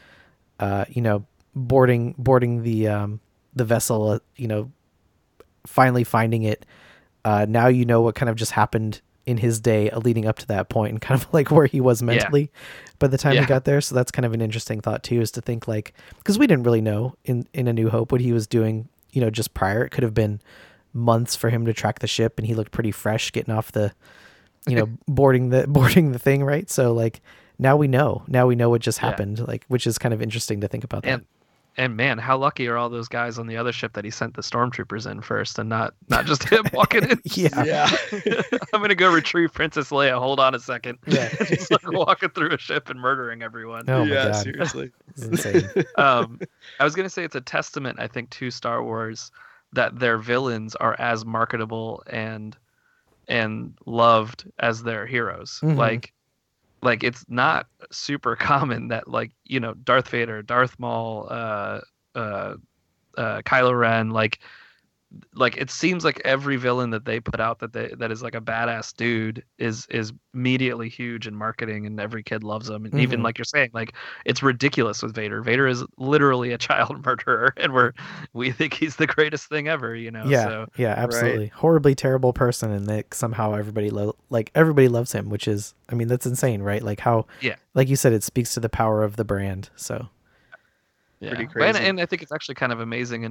boarding the vessel, finally finding it. Now what kind of just happened in his day leading up to that point and kind of like where he was mentally by the time he got there. So that's kind of an interesting thought too, is to think like, because we didn't really know in A New Hope what he was doing, just prior. It could have been months for him to track the ship, and he looked pretty fresh getting off the, boarding the thing. Right. So like now we know what just happened, like, which is kind of interesting to think about that. And man, how lucky are all those guys on the other ship that he sent the stormtroopers in first, and not just him walking in. Yeah. I'm gonna go retrieve Princess Leia. Hold on a second. Yeah, just like walking through a ship and murdering everyone. Oh my God. Seriously, it's insane. I was gonna say it's a testament, I think, to Star Wars that their villains are as marketable and loved as their heroes. Mm-hmm. Like it's not super common that Darth Vader, Darth Maul, Kylo Ren, like like it seems like every villain that they put out that is like a badass dude is immediately huge in marketing, and every kid loves him. And even like you're saying, like it's ridiculous with Vader. Vader is literally a child murderer, and we think he's the greatest thing ever, you know. Yeah, so, yeah, absolutely. Right. Horribly terrible person, and that somehow everybody everybody loves him, which is, I mean, that's insane, right? Like how, yeah, like you said, it speaks to the power of the brand. So yeah. Pretty crazy. And I think it's actually kind of amazing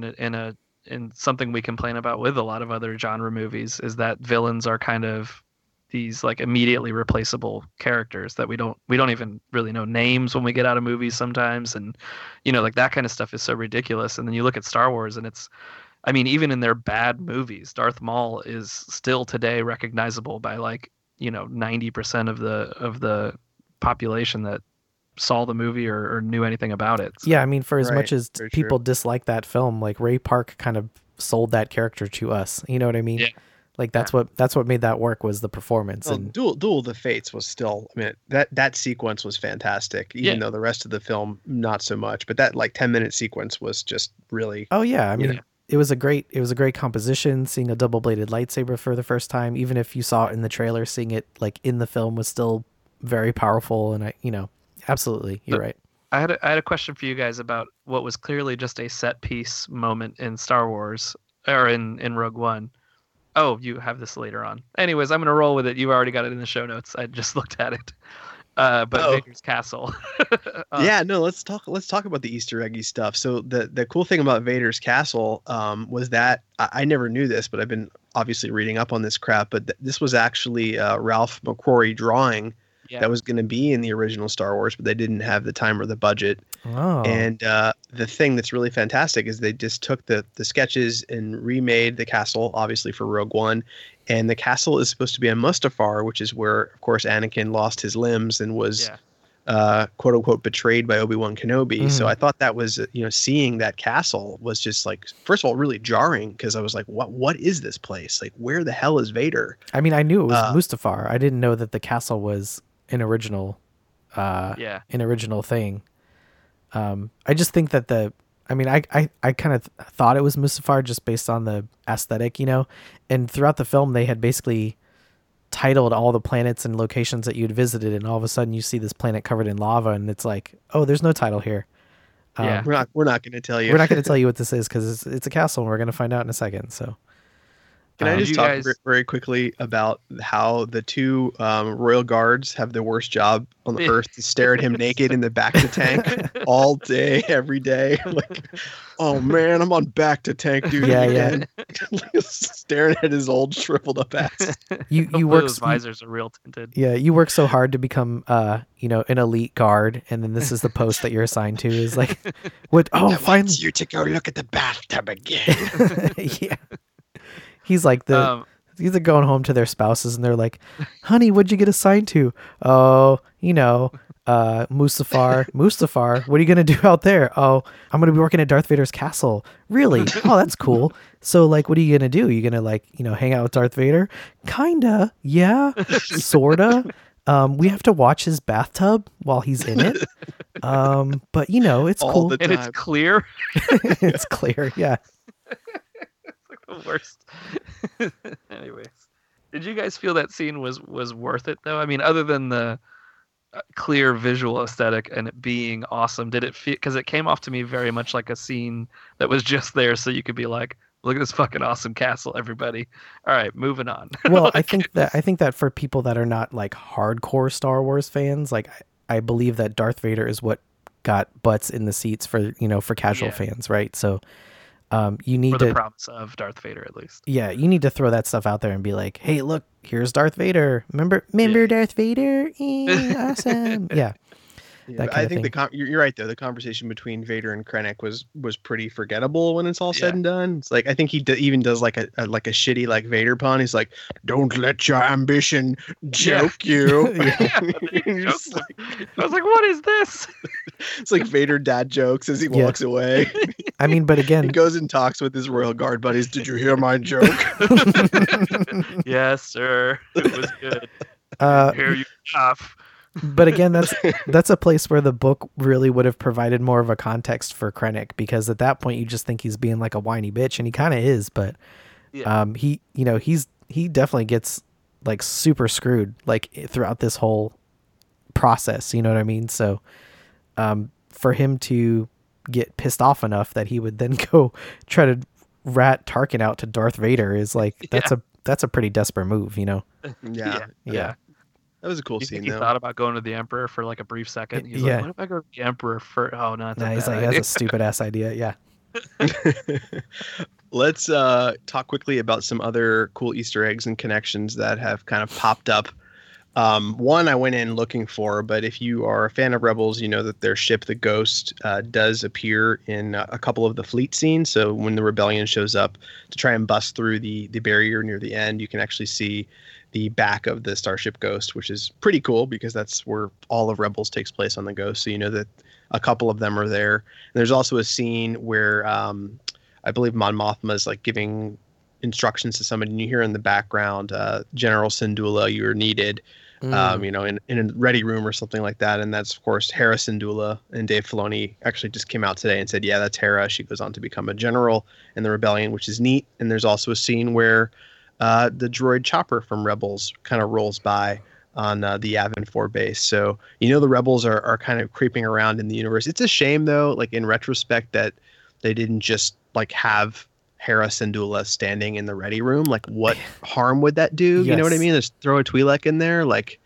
in something we complain about with a lot of other genre movies is that villains are kind of these like immediately replaceable characters that we don't even really know names when we get out of movies sometimes, and you know, like that kind of stuff is so ridiculous. And then you look at Star Wars, and it's, I mean, even in their bad movies, Darth Maul is still today recognizable by like, you know, 90% of the population that saw the movie or knew anything about it. So. yeah, I mean, for as Right, much as very people true. dislike that film, like Ray Park kind of sold that character to us. You know what I mean? Yeah. Like that's what made that work was the performance. Well, And Duel of the Fates was still, I mean, that sequence was fantastic, even though the rest of the film not so much. But that like 10-minute sequence was just really. oh yeah, I mean, Yeah. it was a great composition. Seeing a double-bladed lightsaber for the first time, even if you saw it in the trailer, seeing it like in the film was still very powerful. And absolutely, you're right. I had a question for you guys about what was clearly just a set piece moment in Star Wars or in Rogue One. Oh, you have this later on. Anyways, I'm gonna roll with it. You've already got it in the show notes. I just looked at it. But Vader's castle. Yeah, no, let's talk about the Easter eggy stuff. So the cool thing about Vader's castle was that I never knew this, but I've been obviously reading up on this crap. But this was actually Ralph McQuarrie drawing that was going to be in the original Star Wars, but they didn't have the time or the budget. Oh, And the thing that's really fantastic is they just took the sketches and remade the castle, obviously for Rogue One. And the castle is supposed to be on Mustafar, which is where, of course, Anakin lost his limbs and was, quote unquote, betrayed by Obi-Wan Kenobi. So I thought that was, seeing that castle was just like, first of all, really jarring because I was like, what is this place? Like, where the hell is Vader? I mean, I knew it was Mustafar. I didn't know that the castle was an original thing. I just think that I kind of thought it was Mustafar just based on the aesthetic, and throughout the film they had basically titled all the planets and locations that you'd visited, and all of a sudden you see this planet covered in lava, and it's like, oh, there's no title here. We're not going to tell you. We're not going to tell you what this is because it's a castle, and we're going to find out in a second. So, can I just talk very quickly about how the two royal guards have the worst job on the earth to stare at him naked in the back to tank all day, every day? Like, oh man, I'm on back to tank duty again. Staring at his old shriveled up ass. You work. Those visors are real tinted. Yeah, you work so hard to become an elite guard, and then this is the post that you're assigned to is like, what? Oh, finally you to go look at the bathtub again. Yeah. He's like they're going home to their spouses and they're like, honey, what'd you get assigned to? Oh, Mustafar. What are you going to do out there? Oh, I'm going to be working at Darth Vader's castle. Really? Oh, that's cool. So like, what are you going to do? Are you going to hang out with Darth Vader? Kinda. Yeah. Sorta. We have to watch his bathtub while he's in it. But it's All cool. the And time. it's clear. It's clear. Yeah. The worst. Anyways, did you guys feel that scene was worth it though? I mean, other than the clear visual aesthetic and it being awesome, did it feel, because it came off to me very much like a scene that was just there so you could be like, look at this fucking awesome castle, everybody. All right, moving on. Well, I think that for people that are not like hardcore Star Wars fans, like I believe that Darth Vader is what got butts in the seats for for casual fans, right? So you need for the promise of Darth Vader, at least. Yeah, you need to throw that stuff out there and be like, hey, look, here's Darth Vader. Remember Darth Vader? Awesome. Yeah. I think you're right though. The conversation between Vader and Krennic was pretty forgettable when it's all said and done. It's like I think he even does like a shitty like Vader pun. He's like, "Don't let your ambition choke you." I was like, "What is this?" It's like Vader dad jokes as he walks away. I mean, but again, he goes and talks with his royal guard buddies. Did you hear my joke? Yes, sir. It was good. Hear you laugh. But again, that's a place where the book really would have provided more of a context for Krennic, because at that point you just think he's being like a whiny bitch, and he kind of is. But he definitely gets like super screwed like throughout this whole process. You know what I mean? So for him to get pissed off enough that he would then go try to rat Tarkin out to Darth Vader is like that's a pretty desperate move, you know? Yeah. That was a cool scene. He thought about going to the Emperor for like a brief second. He's like, what if I go to the Emperor for? Oh no, he's like, that's a stupid ass idea. Yeah. Let's talk quickly about some other cool Easter eggs and connections that have kind of popped up. One I went in looking for, but if you are a fan of Rebels, you know that their ship, the Ghost, does appear in a couple of the fleet scenes. So when the rebellion shows up to try and bust through the barrier near the end, you can actually see the back of the Starship Ghost, which is pretty cool because that's where all of Rebels takes place, on the Ghost. So you know that a couple of them are there. And there's also a scene where I believe Mon Mothma is like giving instructions to somebody, and you hear in the background, General Syndulla, you're needed, in a ready room or something like that. And that's, of course, Hera Syndulla. And Dave Filoni actually just came out today and said, yeah, that's Hera. She goes on to become a general in the rebellion, which is neat. And there's also a scene where the droid Chopper from Rebels kind of rolls by on the Yavin 4 base. So, the Rebels are kind of creeping around in the universe. It's a shame, though, like in retrospect, that they didn't just like have Hera Syndulla standing in the ready room. Like, what harm would that do? Yes. You know what I mean? Just throw a Twi'lek in there. Like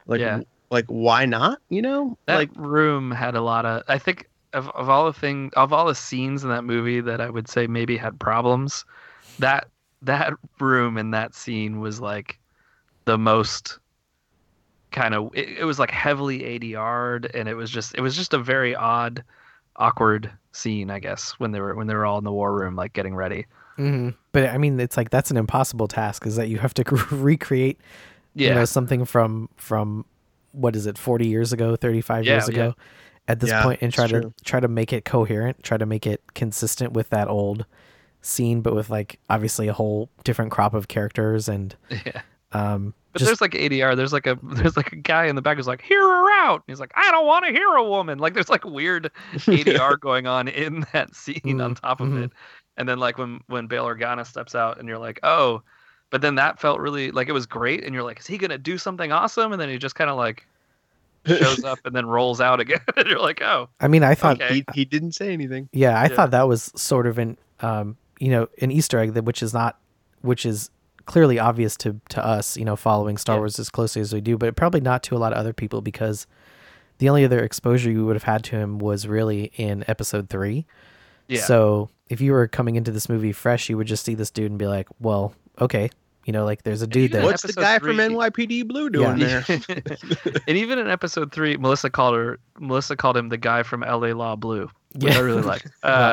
why not? That room had a lot of, I think of all the scenes in that movie that I would say maybe had problems, that room in that scene was like the most kind of, it was like heavily ADR'd, and it was just a very odd, awkward scene, I guess, when they were all in the war room, like getting ready. Mm-hmm. But I mean, it's like, that's an impossible task, is that you have to recreate, something from what is it, 40 years ago, 35 years ago at this point, and try to make it coherent, try to make it consistent with that old scene, but with like obviously a whole different crop of characters. And but there's like ADR, there's like a guy in the back who's like, hear her out, and he's like, I don't want to hear a woman. Like, there's like weird ADR going on in that scene on top of it. And then like when Bail Organa steps out, and you're like, oh, but then that felt really like, it was great, and you're like, is he gonna do something awesome? And then he just kind of like shows up and then rolls out again. And you're like, oh. I mean, I thought he didn't say anything. Yeah, I thought that was sort of an an Easter egg which is clearly obvious to us, following Star Wars as closely as we do, but probably not to a lot of other people, because the only other exposure you would have had to him was really in Episode 3. Yeah. So if you were coming into this movie fresh, you would just see this dude and be like, well, okay, like there's a dude there. What's the guy from NYPD Blue doing there? And even in Episode 3, Melissa called him the guy from LA Law Blue, which I really liked.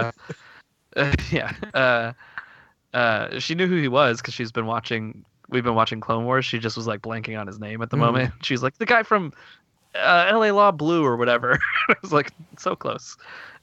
She knew who he was because we've been watching Clone Wars. She just was like blanking on his name at the moment. She's like, the guy from LA Law Blue or whatever. I was like, so close.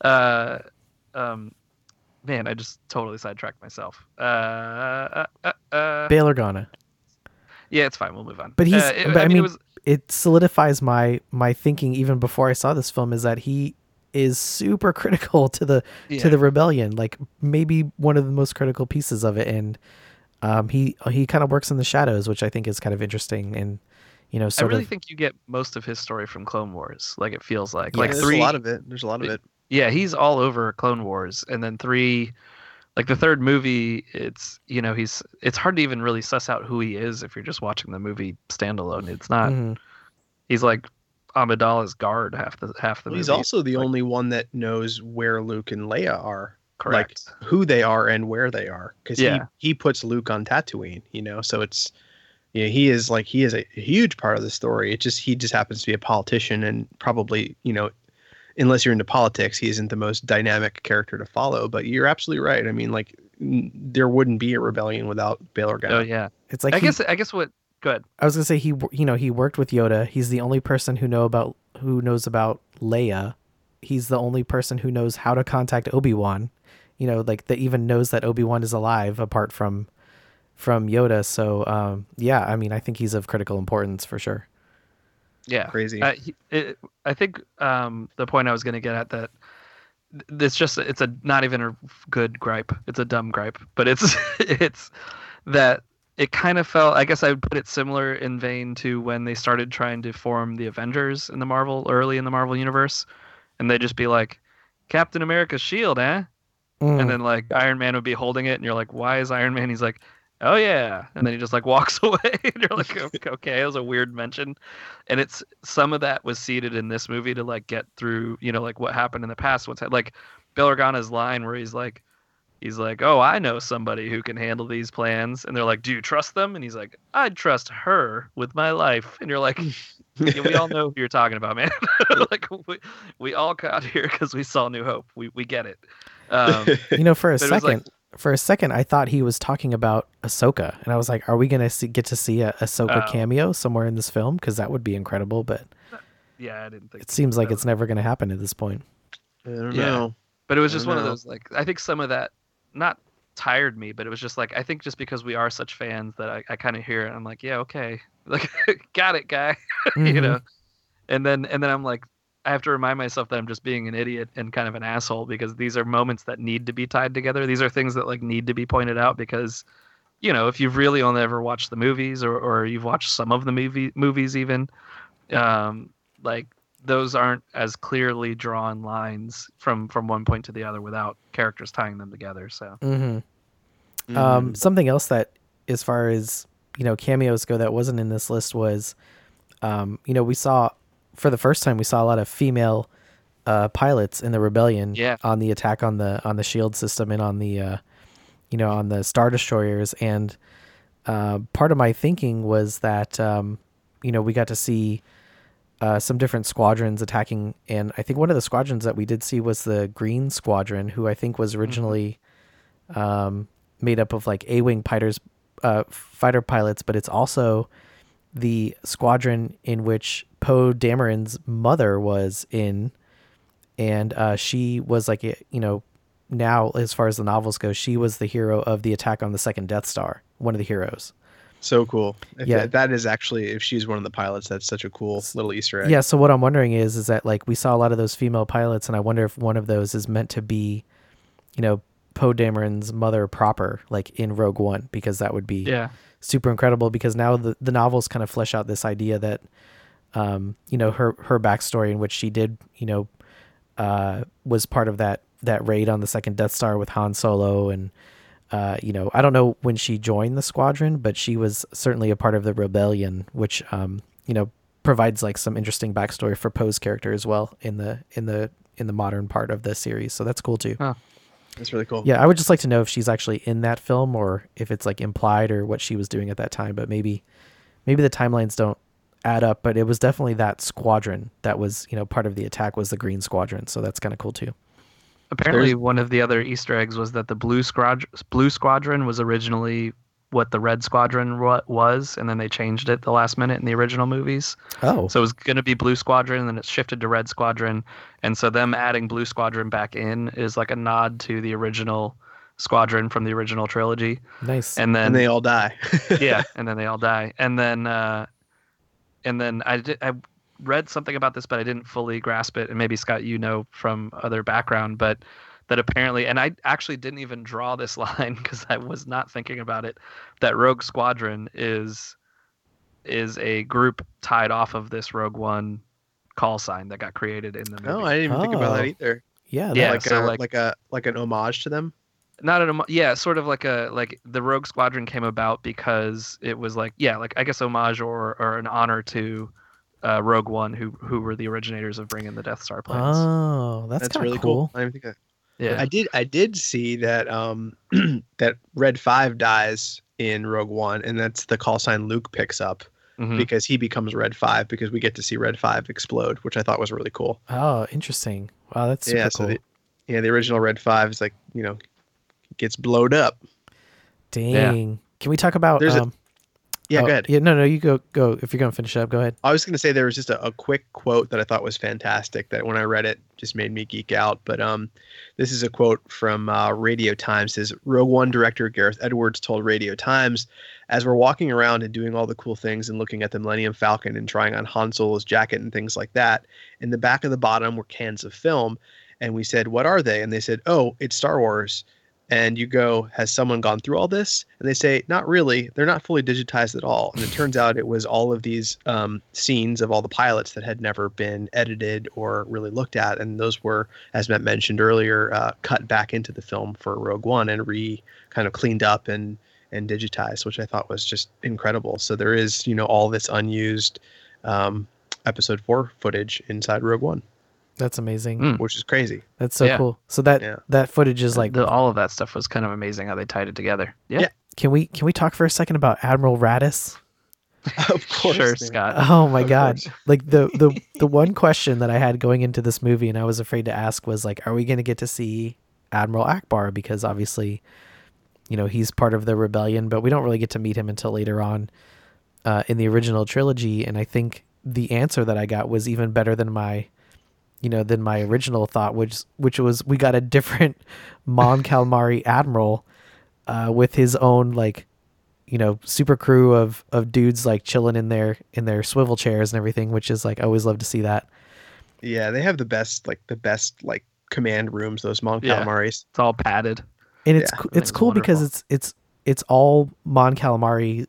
Man, I just totally sidetracked myself. Bail Organa. Yeah, it's fine. We'll move on. But it solidifies my thinking even before I saw this film, is that he is super critical to the rebellion, like maybe one of the most critical pieces of it, and he kind of works in the shadows, which I think is kind of interesting. And I really think you get most of his story from Clone Wars. Like, it feels like there's a lot of it. Yeah, he's all over Clone Wars, and then 3, like the third movie, it's it's hard to even really suss out who he is if you're just watching the movie standalone. It's not. He's like Amidala's guard half the movie. He's also the only one that knows where Luke and Leia are. Correct. Like, who they are and where they are, because he puts Luke on Tatooine. So it's he is a huge part of the story. He just happens to be a politician, and probably unless you're into politics, he isn't the most dynamic character to follow. But you're absolutely right. I mean, like, there wouldn't be a rebellion without Bail Organa. Oh yeah, it's like I guess what. Go ahead. I was gonna say he worked with Yoda. He's the only person who knows about Leia. He's the only person who knows how to contact Obi-Wan. Like, that even knows that Obi-Wan is alive, apart from Yoda. So I mean, I think he's of critical importance for sure. Yeah, Crazy. I think the point I was going to get at that it's a not even a good gripe. It's a dumb gripe, but it's it's that it kind of felt. I guess I would put it similar in vein to when they started trying to form the Avengers in the Marvel early in the Marvel universe, and they'd just be like, Captain America's shield, eh? And then like Iron Man would be holding it, and you're like, why is Iron Man? He's like, oh yeah, and then he just like walks away, and you're like, okay, it was a weird mention, and it's some of that was seeded in this movie to like get through, like what happened in the past. Like Bill Organa's line where he's like, oh, I know somebody who can handle these plans, and they're like, do you trust them? And he's like, I'd trust her with my life, and you're like. Yeah, we all know who you're talking about, man. Like we all got here because we saw New Hope. We get it. For a second, I thought he was talking about Ahsoka, and I was like, "Are we gonna get to see a Ahsoka cameo somewhere in this film? Because that would be incredible." But yeah, I didn't think it seems like it's never gonna happen at this point. I don't know. But it was just one of those like I think some of that not tired me, but it was just like I think just because we are such fans that I kind of hear it. And I'm like, yeah, okay, like got it, guy, Mm-hmm. And then I'm like. I have to remind myself that I'm just being an idiot and kind of an asshole because these are moments that need to be tied together. These are things that like need to be pointed out because, if you've really only ever watched the movies or you've watched some of the movies even, like those aren't as clearly drawn lines from one point to the other without characters tying them together. So something else that, as far as cameos go, that wasn't in this list was, we saw. For the first time, we saw a lot of female pilots in the Rebellion on the attack on the shield system and on the on the Star Destroyers. And part of my thinking was that we got to see some different squadrons attacking, and I think one of the squadrons that we did see was the Green Squadron, who I think was originally made up of like A-wing fighter pilots, but it's also the squadron in which Poe Dameron's mother was in, and she was like, now as far as the novels go, she was the hero of the attack on the second Death Star, one of the heroes. So cool. Yeah, that is actually, if she's one of the pilots, that's such a cool little Easter egg. Yeah, so what I'm wondering is that like we saw a lot of those female pilots, and I wonder if one of those is meant to be, Poe Dameron's mother proper, like in Rogue One, because that would be super incredible, because now the novels kind of flesh out this idea that her backstory, in which she did was part of that raid on the second Death Star with Han Solo, and I don't know when she joined the squadron, but she was certainly a part of the rebellion, which provides like some interesting backstory for Poe's character as well in the modern part of the series. So that's cool too. Huh. That's really cool. Yeah, I would just like to know if she's actually in that film or if it's like implied or what she was doing at that time. But maybe the timelines don't add up. But it was definitely that squadron that was part of the attack was the Green Squadron. So that's kind of cool too. Apparently, one of the other Easter eggs was that the Blue Squadron was originally what the Red Squadron was, and then they changed it the last minute in the original movies. Oh. So it was going to be Blue Squadron, and then it shifted to Red Squadron. And so them adding Blue Squadron back in is like a nod to the original squadron from the original trilogy. Nice. And then they all die. yeah, and then they all die. And then I read something about this, but I didn't fully grasp it. And maybe Scott, from other background, but that apparently, and I actually didn't even draw this line because I was not thinking about it, that Rogue Squadron is a group tied off of this Rogue One call sign that got created in the movie. No, I didn't even think about that either. Yeah, like an homage to them. Sort of like the Rogue Squadron came about because it was like I guess homage or an honor to Rogue One, who were the originators of bringing the Death Star plans. Oh, that's really cool. I didn't think that. Yeah, I did see that that Red 5 dies in Rogue One, and that's the call sign Luke picks up because he becomes Red 5 because we get to see Red 5 explode, which I thought was really cool. Oh, interesting. Wow, that's super cool. So the original Red 5 is like, gets blowed up. Dang. Yeah. Can we talk about Yeah, Oh, go ahead. Yeah, no, you go. If you're gonna finish it up, go ahead. I was going to say there was just a quick quote that I thought was fantastic that when I read it just made me geek out. But this is a quote from Radio Times. It says, Rogue One director Gareth Edwards told Radio Times, as we're walking around and doing all the cool things and looking at the Millennium Falcon and trying on Han Solo's jacket and things like that, in the back of the bottom were cans of film. And we said, what are they? And they said, oh, it's Star Wars. And you go, has someone gone through all this? And they say, not really. They're not fully digitized at all. And it turns out it was all of these scenes of all the pilots that had never been edited or really looked at. And those were, as Matt mentioned earlier, cut back into the film for Rogue One and kind of cleaned up and digitized, which I thought was just incredible. So there is, all this unused episode 4 footage inside Rogue One. That's amazing. Which is crazy. That's so cool. So that footage is like all of that stuff was kind of amazing how they tied it together. Yeah. Can we talk for a second about Admiral Raddus? Of course, sure, man. Scott. Oh my God! Like the one question that I had going into this movie, and I was afraid to ask, was like, are we going to get to see Admiral Akbar? Because obviously, he's part of the rebellion, but we don't really get to meet him until later on in the original trilogy. And I think the answer that I got was even better than my original thought, which was we got a different Mon Calamari admiral with his own super crew of dudes like chilling in their swivel chairs and everything, which is like I always love to see that. Yeah, they have the best command rooms, those Mon Calamaris. It's all padded. And it's cool wonderful. because it's all Mon Calamari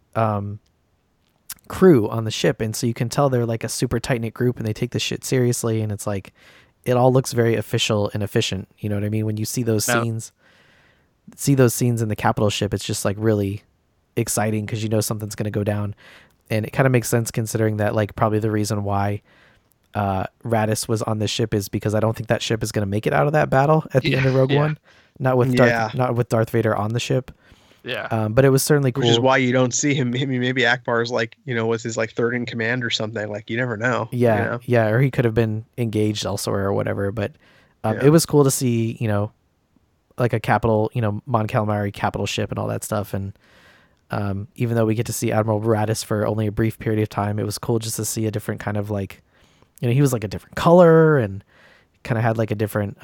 crew on the ship, and so you can tell they're like a super tight-knit group and they take this shit seriously, and it's like it all looks very official and efficient, you know what I mean? When you see those scenes in the capital ship, it's just like really exciting because something's going to go down. And it kind of makes sense considering that like probably the reason why Raddus was on this ship is because I don't think that ship is going to make it out of that battle at the end of Rogue One, not with Darth Vader on the ship. Yeah. But it was certainly cool. Which is why you don't see him. Maybe Akbar's was his third in command or something. Like, you never know. Yeah. Yeah. Or he could have been engaged elsewhere or whatever. But it was cool to see, like a capital, Mon Calamari capital ship and all that stuff. And even though we get to see Admiral Raddus for only a brief period of time, it was cool just to see a different kind of he was like a different color and kind of had like a different,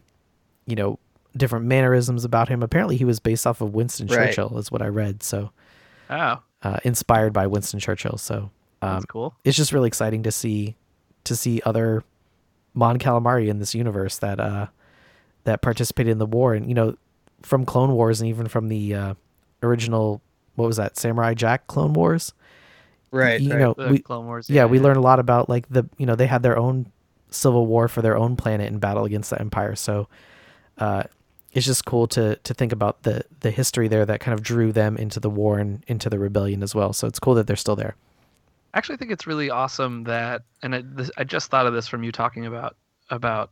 different mannerisms about him. Apparently he was based off of Winston Churchill is what I read. So inspired by Winston Churchill. So that's cool. It's just really exciting to see other Mon Calamari in this universe that participated in the war. And, from Clone Wars and even from the original, what was that? Samurai Jack Clone Wars. Right. Clone Wars. We learned a lot about they had their own civil war for their own planet in battle against the Empire. So, it's just cool to think about the history there that kind of drew them into the war and into the rebellion as well. So it's cool that they're still there. I actually think it's really awesome that, and I just thought of this from you talking about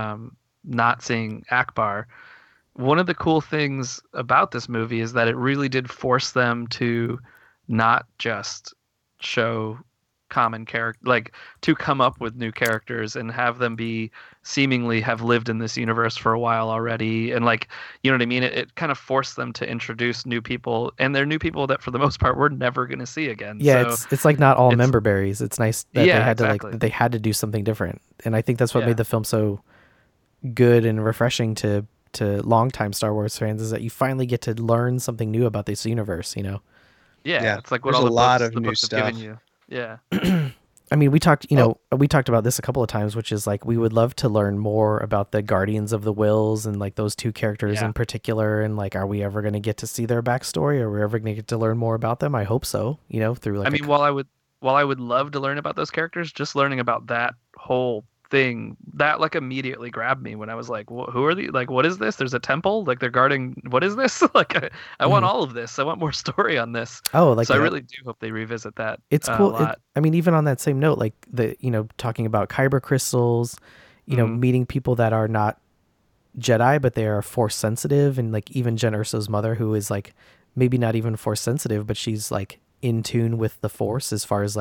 not seeing Akbar. One of the cool things about this movie is that it really did force them to not just show common character, to come up with new characters and have them be seemingly have lived in this universe for a while already, and you know what I mean. It kind of forced them to introduce new people, and they're new people that for the most part we're never going to see again. Yeah, so it's like not all member berries. It's nice that they had to do something different, and I think that's what made the film so good and refreshing to longtime Star Wars fans, is that you finally get to learn something new about this universe. Yeah, it's like what there's all a lot books, of new books stuff. have given you. Yeah. I mean, we talked about this a couple of times, which is like we would love to learn more about the Guardians of the Whills and those two characters in particular, and are we ever going to get to see their backstory? Are we ever going to get to learn more about them? I hope so. Through while I would love to learn about those characters, just learning about that whole thing that immediately grabbed me when I was like, who are the what is this? There's a temple, they're guarding. What is this? I want all of this. I want more story on this. So I really do hope they revisit that. It's cool. I mean, even on that same note, talking about kyber crystals, meeting people that are not Jedi, but they are Force sensitive, and even Jen Erso's mother, who is maybe not even Force sensitive, but she's in tune with the Force as far as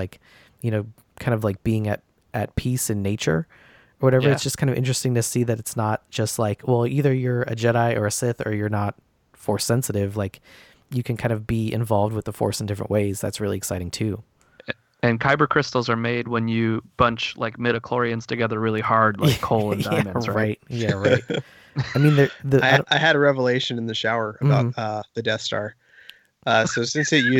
kind of being at peace in nature or whatever. It's just kind of interesting to see that it's not just either you're a Jedi or a Sith or you're not Force sensitive. you can kind of be involved with the Force in different ways. That's really exciting too. And kyber crystals are made when you bunch like midichlorians together really hard, like coal and diamonds, right? Yeah, right. I mean, I had a revelation in the shower about the Death Star. So since it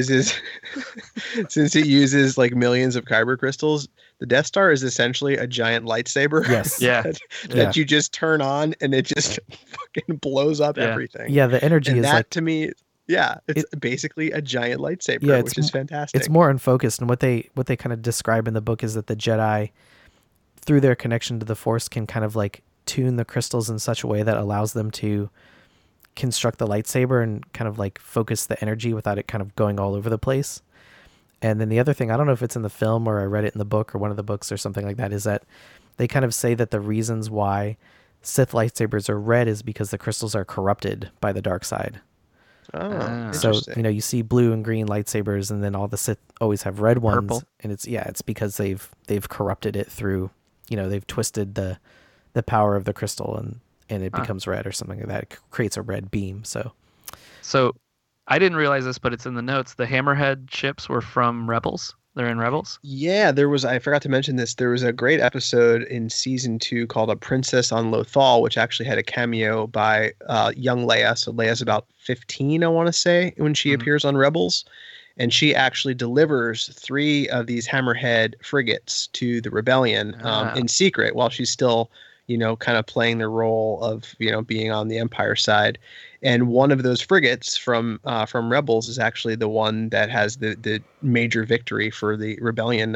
uses like millions of kyber crystals, the Death Star is essentially a giant lightsaber. Yes. Yeah. that you just turn on and it just fucking blows up everything. Yeah, the energy and is that like, to me, it's basically a giant lightsaber, Yeah, which is fantastic. it's more unfocused, and what they kind of describe in the book is that the Jedi, through their connection to the Force, can kind of like tune the crystals in such a way that allows them to construct the lightsaber and kind of like focus the energy without it kind of going all over the place. And then the other thing, I don't know if it's in the film or I read it in the book or one of the books or something like that, is that they kind of say that the reasons why Sith lightsabers are red is because the crystals are corrupted by the dark side. So, you see blue and green lightsabers, and then all the Sith always have red ones. Purple. And it's because they've corrupted it through, they've twisted the power of the crystal and it becomes red or something like that. It creates a red beam. So I didn't realize this, but it's in the notes. The Hammerhead ships were from Rebels. They're in Rebels. Yeah, I forgot to mention this. There was a great episode in season 2 called A Princess on Lothal, which actually had a cameo by young Leia. So Leia's about 15, I want to say, when she appears on Rebels. And she actually delivers 3 of these Hammerhead frigates to the rebellion in secret while she's still, kind of playing the role of, being on the Empire side. And one of those frigates from Rebels is actually the one that has the major victory for the rebellion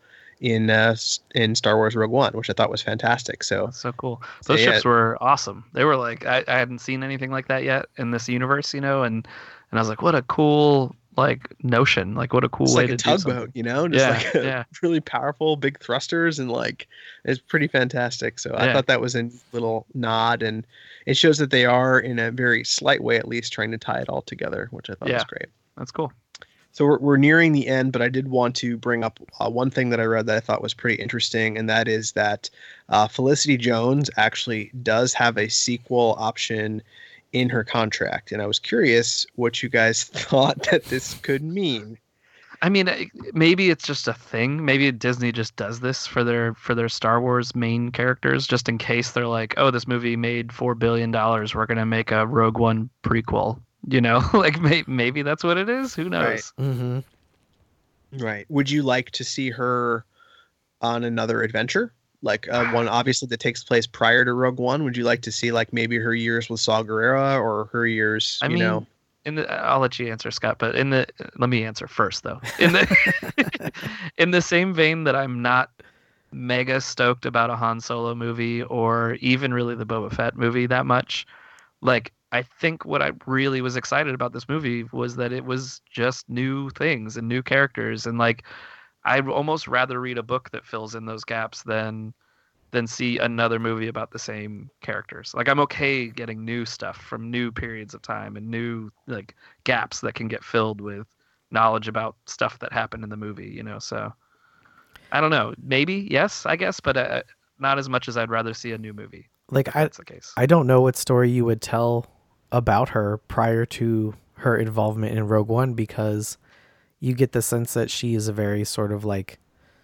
in Star Wars Rogue One, which I thought was fantastic. So that's so cool. Those ships were awesome. They were like, I hadn't seen anything like that yet in this universe, and I was like, what a cool like notion, like what a cool way to do something. Tugboat, just really powerful big thrusters, and like it's pretty fantastic. So I thought that was a little nod, and it shows that they are in a very slight way at least trying to tie it all together, which I thought was great. That's cool. So we're nearing the end, but I did want to bring up one thing that I read that I thought was pretty interesting, and that is that Felicity Jones actually does have a sequel option in her contract. And I was curious what you guys thought that this could mean. I mean, maybe it's just a thing. Maybe Disney just does this for their Star Wars main characters, just in case they're like, oh, this movie made $4 billion. We're going to make a Rogue One prequel. Like maybe that's what it is. Who knows? Right. Mm-hmm. Right. Would you like to see her on another adventure? Like one obviously that takes place prior to Rogue One. Would you like to see like maybe her years with Saw Gerrera or her years, I'll let you answer, Scott, but let me answer first though. In the same vein that I'm not mega stoked about a Han Solo movie or even really the Boba Fett movie that much, like I think what I really was excited about this movie was that it was just new things and new characters, and like I'd almost rather read a book that fills in those gaps than see another movie about the same characters. Like I'm okay getting new stuff from new periods of time and new like gaps that can get filled with knowledge about stuff that happened in the movie, so I don't know, maybe yes, I guess, but not as much as I'd rather see a new movie. Like that's the case. I don't know what story you would tell about her prior to her involvement in Rogue One, because you get the sense that she is a very sort of like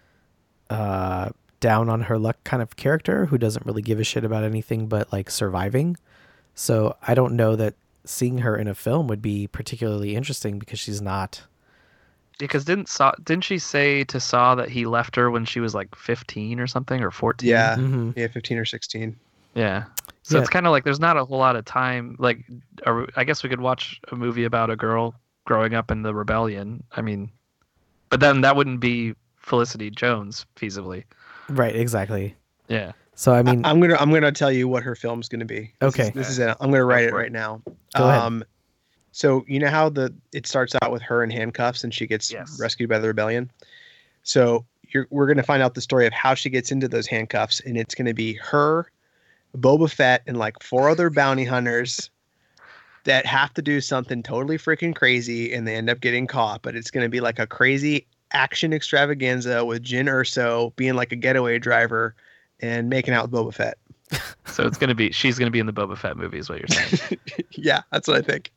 down on her luck kind of character who doesn't really give a shit about anything but like surviving. So I don't know that seeing her in a film would be particularly interesting, because she's not. Because didn't she say to Saw that he left her when she was like 15 or something, or 14? Yeah, 15 or 16. Yeah. So it's kind of like there's not a whole lot of time. Like, I guess we could watch a movie about a girl growing up in the rebellion. I mean, but then that wouldn't be Felicity Jones feasibly. Right, exactly. Yeah. So I mean, I'm gonna tell you what her film's gonna be. This is it. I'm gonna write it right now. Go ahead. So you know how it starts out with her in handcuffs and she gets rescued by the rebellion. So we're gonna find out the story of how she gets into those handcuffs, and it's gonna be her, Boba Fett, and like 4 other bounty hunters that have to do something totally freaking crazy, and they end up getting caught. But it's gonna be like a crazy action extravaganza with Jyn Erso being like a getaway driver and making out with Boba Fett. So she's gonna be in the Boba Fett movie, is what you're saying? Yeah, that's what I think.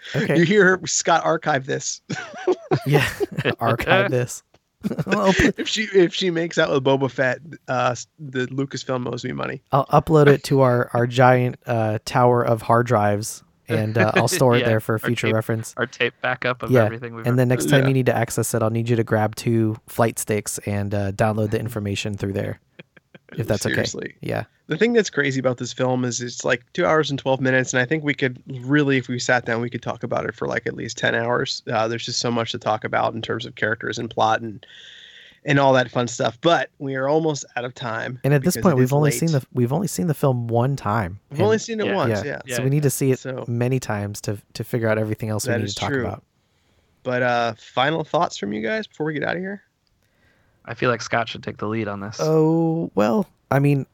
Okay. You hear Scott archive this. Yeah. Archive this. If she makes out with Boba Fett, the Lucasfilm owes me money. I'll upload it to our giant tower of hard drives, and I'll store it there for future reference. Our tape backup of Yeah, everything we've and then next time Yeah. you need to access it, I'll need you to grab 2 flight sticks and download the information through there, if that's Seriously. okay. Yeah. The thing that's crazy about this film is it's like 2 hours and 12 minutes, and I think we could really, if we sat down, we could talk about it for like at least 10 hours. There's just so much to talk about in terms of characters and plot and all that fun stuff. But we are almost out of time. And at this because point, it we've is only late. seen the film one time. We've only seen it Yeah. once, Yeah. yeah. So we need to see it So- many times to figure out everything else we That need is to talk true. about. But final thoughts from you guys before we get out of here? I feel like Scott should take the lead on this. Oh, well, I mean,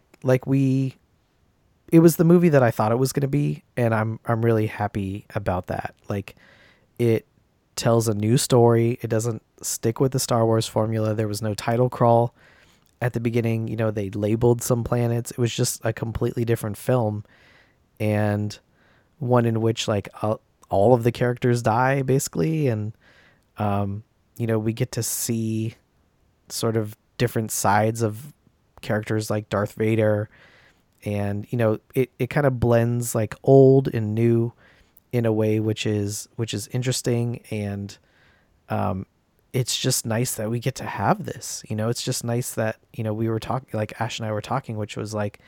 it was the movie that I thought it was going to be, and I'm really happy about that. Like, it tells a new story. It doesn't stick with the Star Wars formula. There was no title crawl at the beginning. You know, they labeled some planets. It was just a completely different film, and one in which like all of the characters die basically, and you know, we get to see sort of different sides of characters like Darth Vader, and you know, it kind of blends like old and new in a way which is interesting, and it's just nice that we get to have this. You know, it's just nice that, you know, we were talking, like Ash and I were talking, which was like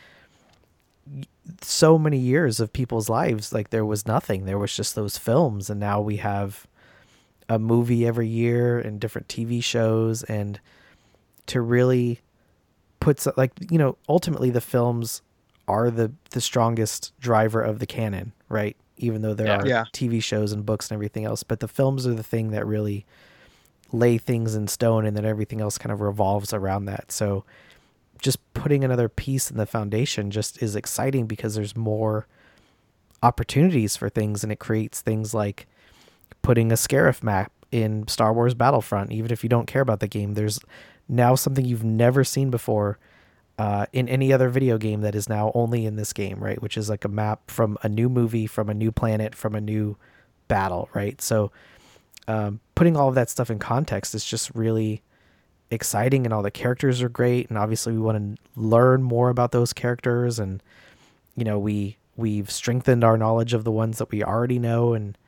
so many years of people's lives, like there was nothing, there was just those films, and now we have a movie every year and different TV shows, and to really put like, you know, ultimately the films are the strongest driver of the canon, right? Even though there are Yeah. TV shows and books and everything else, but the films are the thing that really lay things in stone, and then everything else kind of revolves around that. So just putting another piece in the foundation just is exciting because there's more opportunities for things, and it creates things like putting a Scarif map in Star Wars Battlefront. Even if you don't care about the game, there's now something you've never seen before in any other video game that is now only in this game, right? Which is like a map from a new movie, from a new planet, from a new battle, right? So putting all of that stuff in context is just really exciting, and all the characters are great, and obviously we want to learn more about those characters, and you know, we've strengthened our knowledge of the ones that we already know, and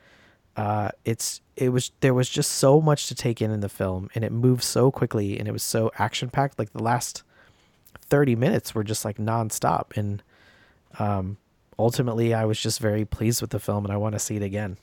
there was just so much to take in the film, and it moved so quickly, and it was so action packed. Like the last 30 minutes were just like nonstop, and ultimately I was just very pleased with the film, and I want to see it again.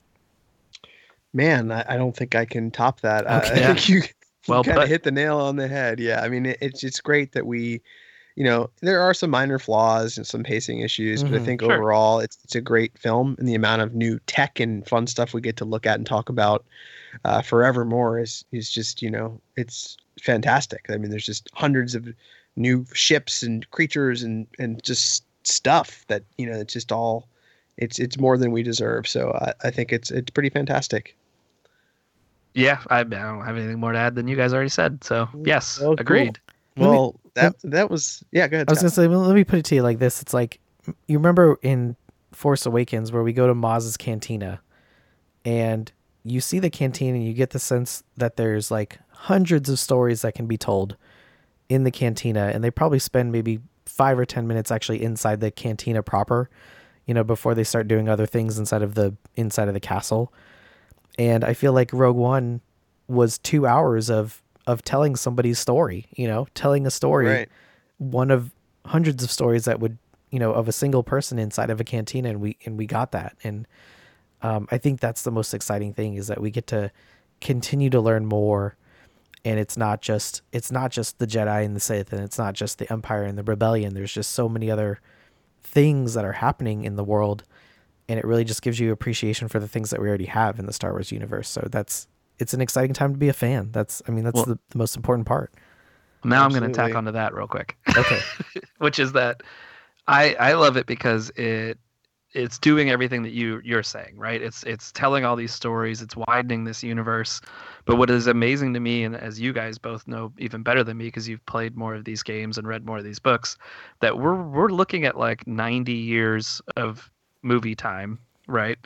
Man, I don't think I can top that. Okay. I think you Well kind of put. hit the nail on the head. Yeah, I mean, it's great that we, you know, there are some minor flaws and some pacing issues, but I Mhm. think Sure. overall it's a great film, and the amount of new tech and fun stuff we get to look at and talk about forevermore is just, you know, it's fantastic. I mean, there's just hundreds of new ships and creatures and just stuff that, you know, it's just all it's more than we deserve. So I think it's pretty fantastic. Yeah, I don't have anything more to add than you guys already said. So yes, Well, cool. agreed. Well, that was go ahead. I was gonna Scott. say, well, let me put it to you like this. It's like, you remember in Force Awakens where we go to Maz's cantina, and you see the canteen, and you get the sense that there's like hundreds of stories that can be told in the cantina, and they probably spend maybe 5 or 10 minutes actually inside the cantina proper, you know, before they start doing other things inside of the castle. And I feel like Rogue One was 2 hours of telling somebody's story, you know, telling a story, Right. one of hundreds of stories that would, you know, of a single person inside of a cantina, and we got that. And I think that's the most exciting thing, is that we get to continue to learn more, and it's not just the Jedi and the Sith, and it's not just the Empire and the Rebellion. There's just so many other things that are happening in the world, and it really just gives you appreciation for the things that we already have in the Star Wars universe. So it's an exciting time to be a fan. That's Well- the most important part. Now I'm going to Absolutely. tack onto that real quick. Okay. Which is that I love it because it's doing everything that you're saying, right? It's telling all these stories, it's widening this universe. But what is amazing to me, and as you guys both know even better than me because you've played more of these games and read more of these books, that we're looking at like 90 years of movie time, right?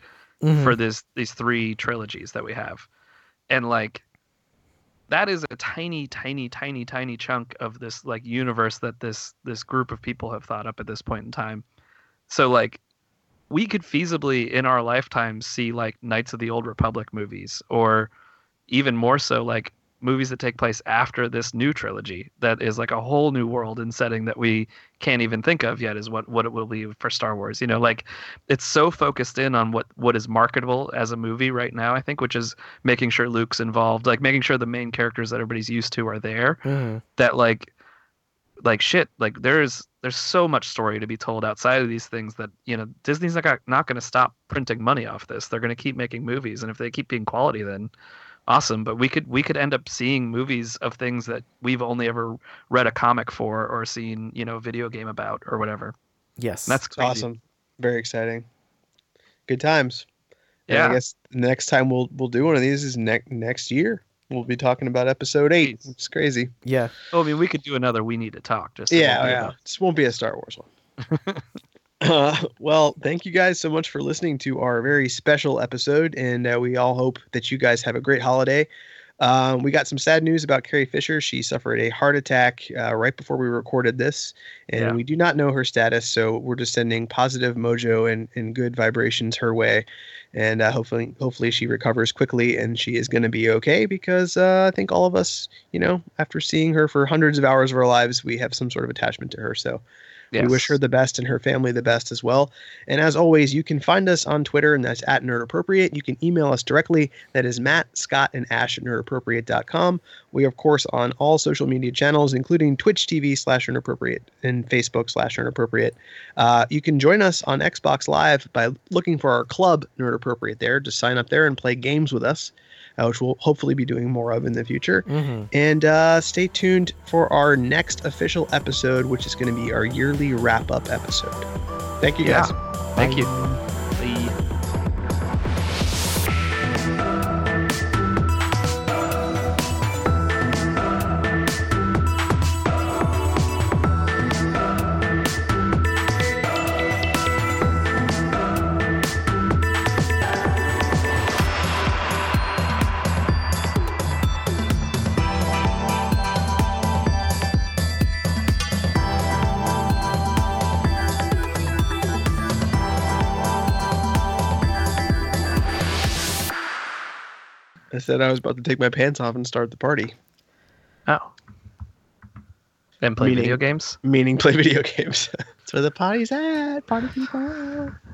for these 3 trilogies that we have. And like that is a tiny chunk of this like universe that this group of people have thought up at this point in time. So like we could feasibly in our lifetime see like Knights of the Old Republic movies, or even more so like movies that take place after this new trilogy that is like a whole new world and setting that we can't even think of yet, is what it will be for Star Wars. You know, like it's so focused in on what is marketable as a movie right now, I think, which is making sure Luke's involved, like making sure the main characters that everybody's used to are there, that like shit, like there's so much story to be told outside of these things that, you know, Disney's not going to stop printing money off this. They're going to keep making movies, and if they keep being quality, then awesome. But we could end up seeing movies of things that we've only ever read a comic for or seen, you know, a video game about or whatever. Yes. And that's crazy. Awesome. Very exciting. Good times. Yeah. And I guess the next time we'll do one of these is next year. We'll be talking about episode 8. It's crazy. Yeah. Oh, I mean, we could do another We Need to Talk. Just This won't be a Star Wars one. Well, thank you guys so much for listening to our very special episode, and we all hope that you guys have a great holiday. We got some sad news about Carrie Fisher. She suffered a heart attack right before we recorded this, and we do not know her status, so we're just sending positive mojo and good vibrations her way, and hopefully she recovers quickly and she is going to be okay, because I think all of us, you know, after seeing her for hundreds of hours of our lives, we have some sort of attachment to her, so... Yes. We wish her the best and her family the best as well. And as always, you can find us on Twitter, and that's @NerdAppropriate. You can email us directly. That is Matt, Scott, and Ash at nerdappropriate.com. We are, of course, on all social media channels, including Twitch TV/nerdappropriate and Facebook/nerdappropriate. You can join us on Xbox Live by looking for our club, Nerd Appropriate, there. Just sign up there and play games with us, which we'll hopefully be doing more of in the future. And stay tuned for our next official episode, which is going to be our yearly wrap-up episode. Thank you, guys. Thank you. I said I was about to take my pants off and start the party. Oh. And play video games? Meaning play video games. That's where the party's at. Party people.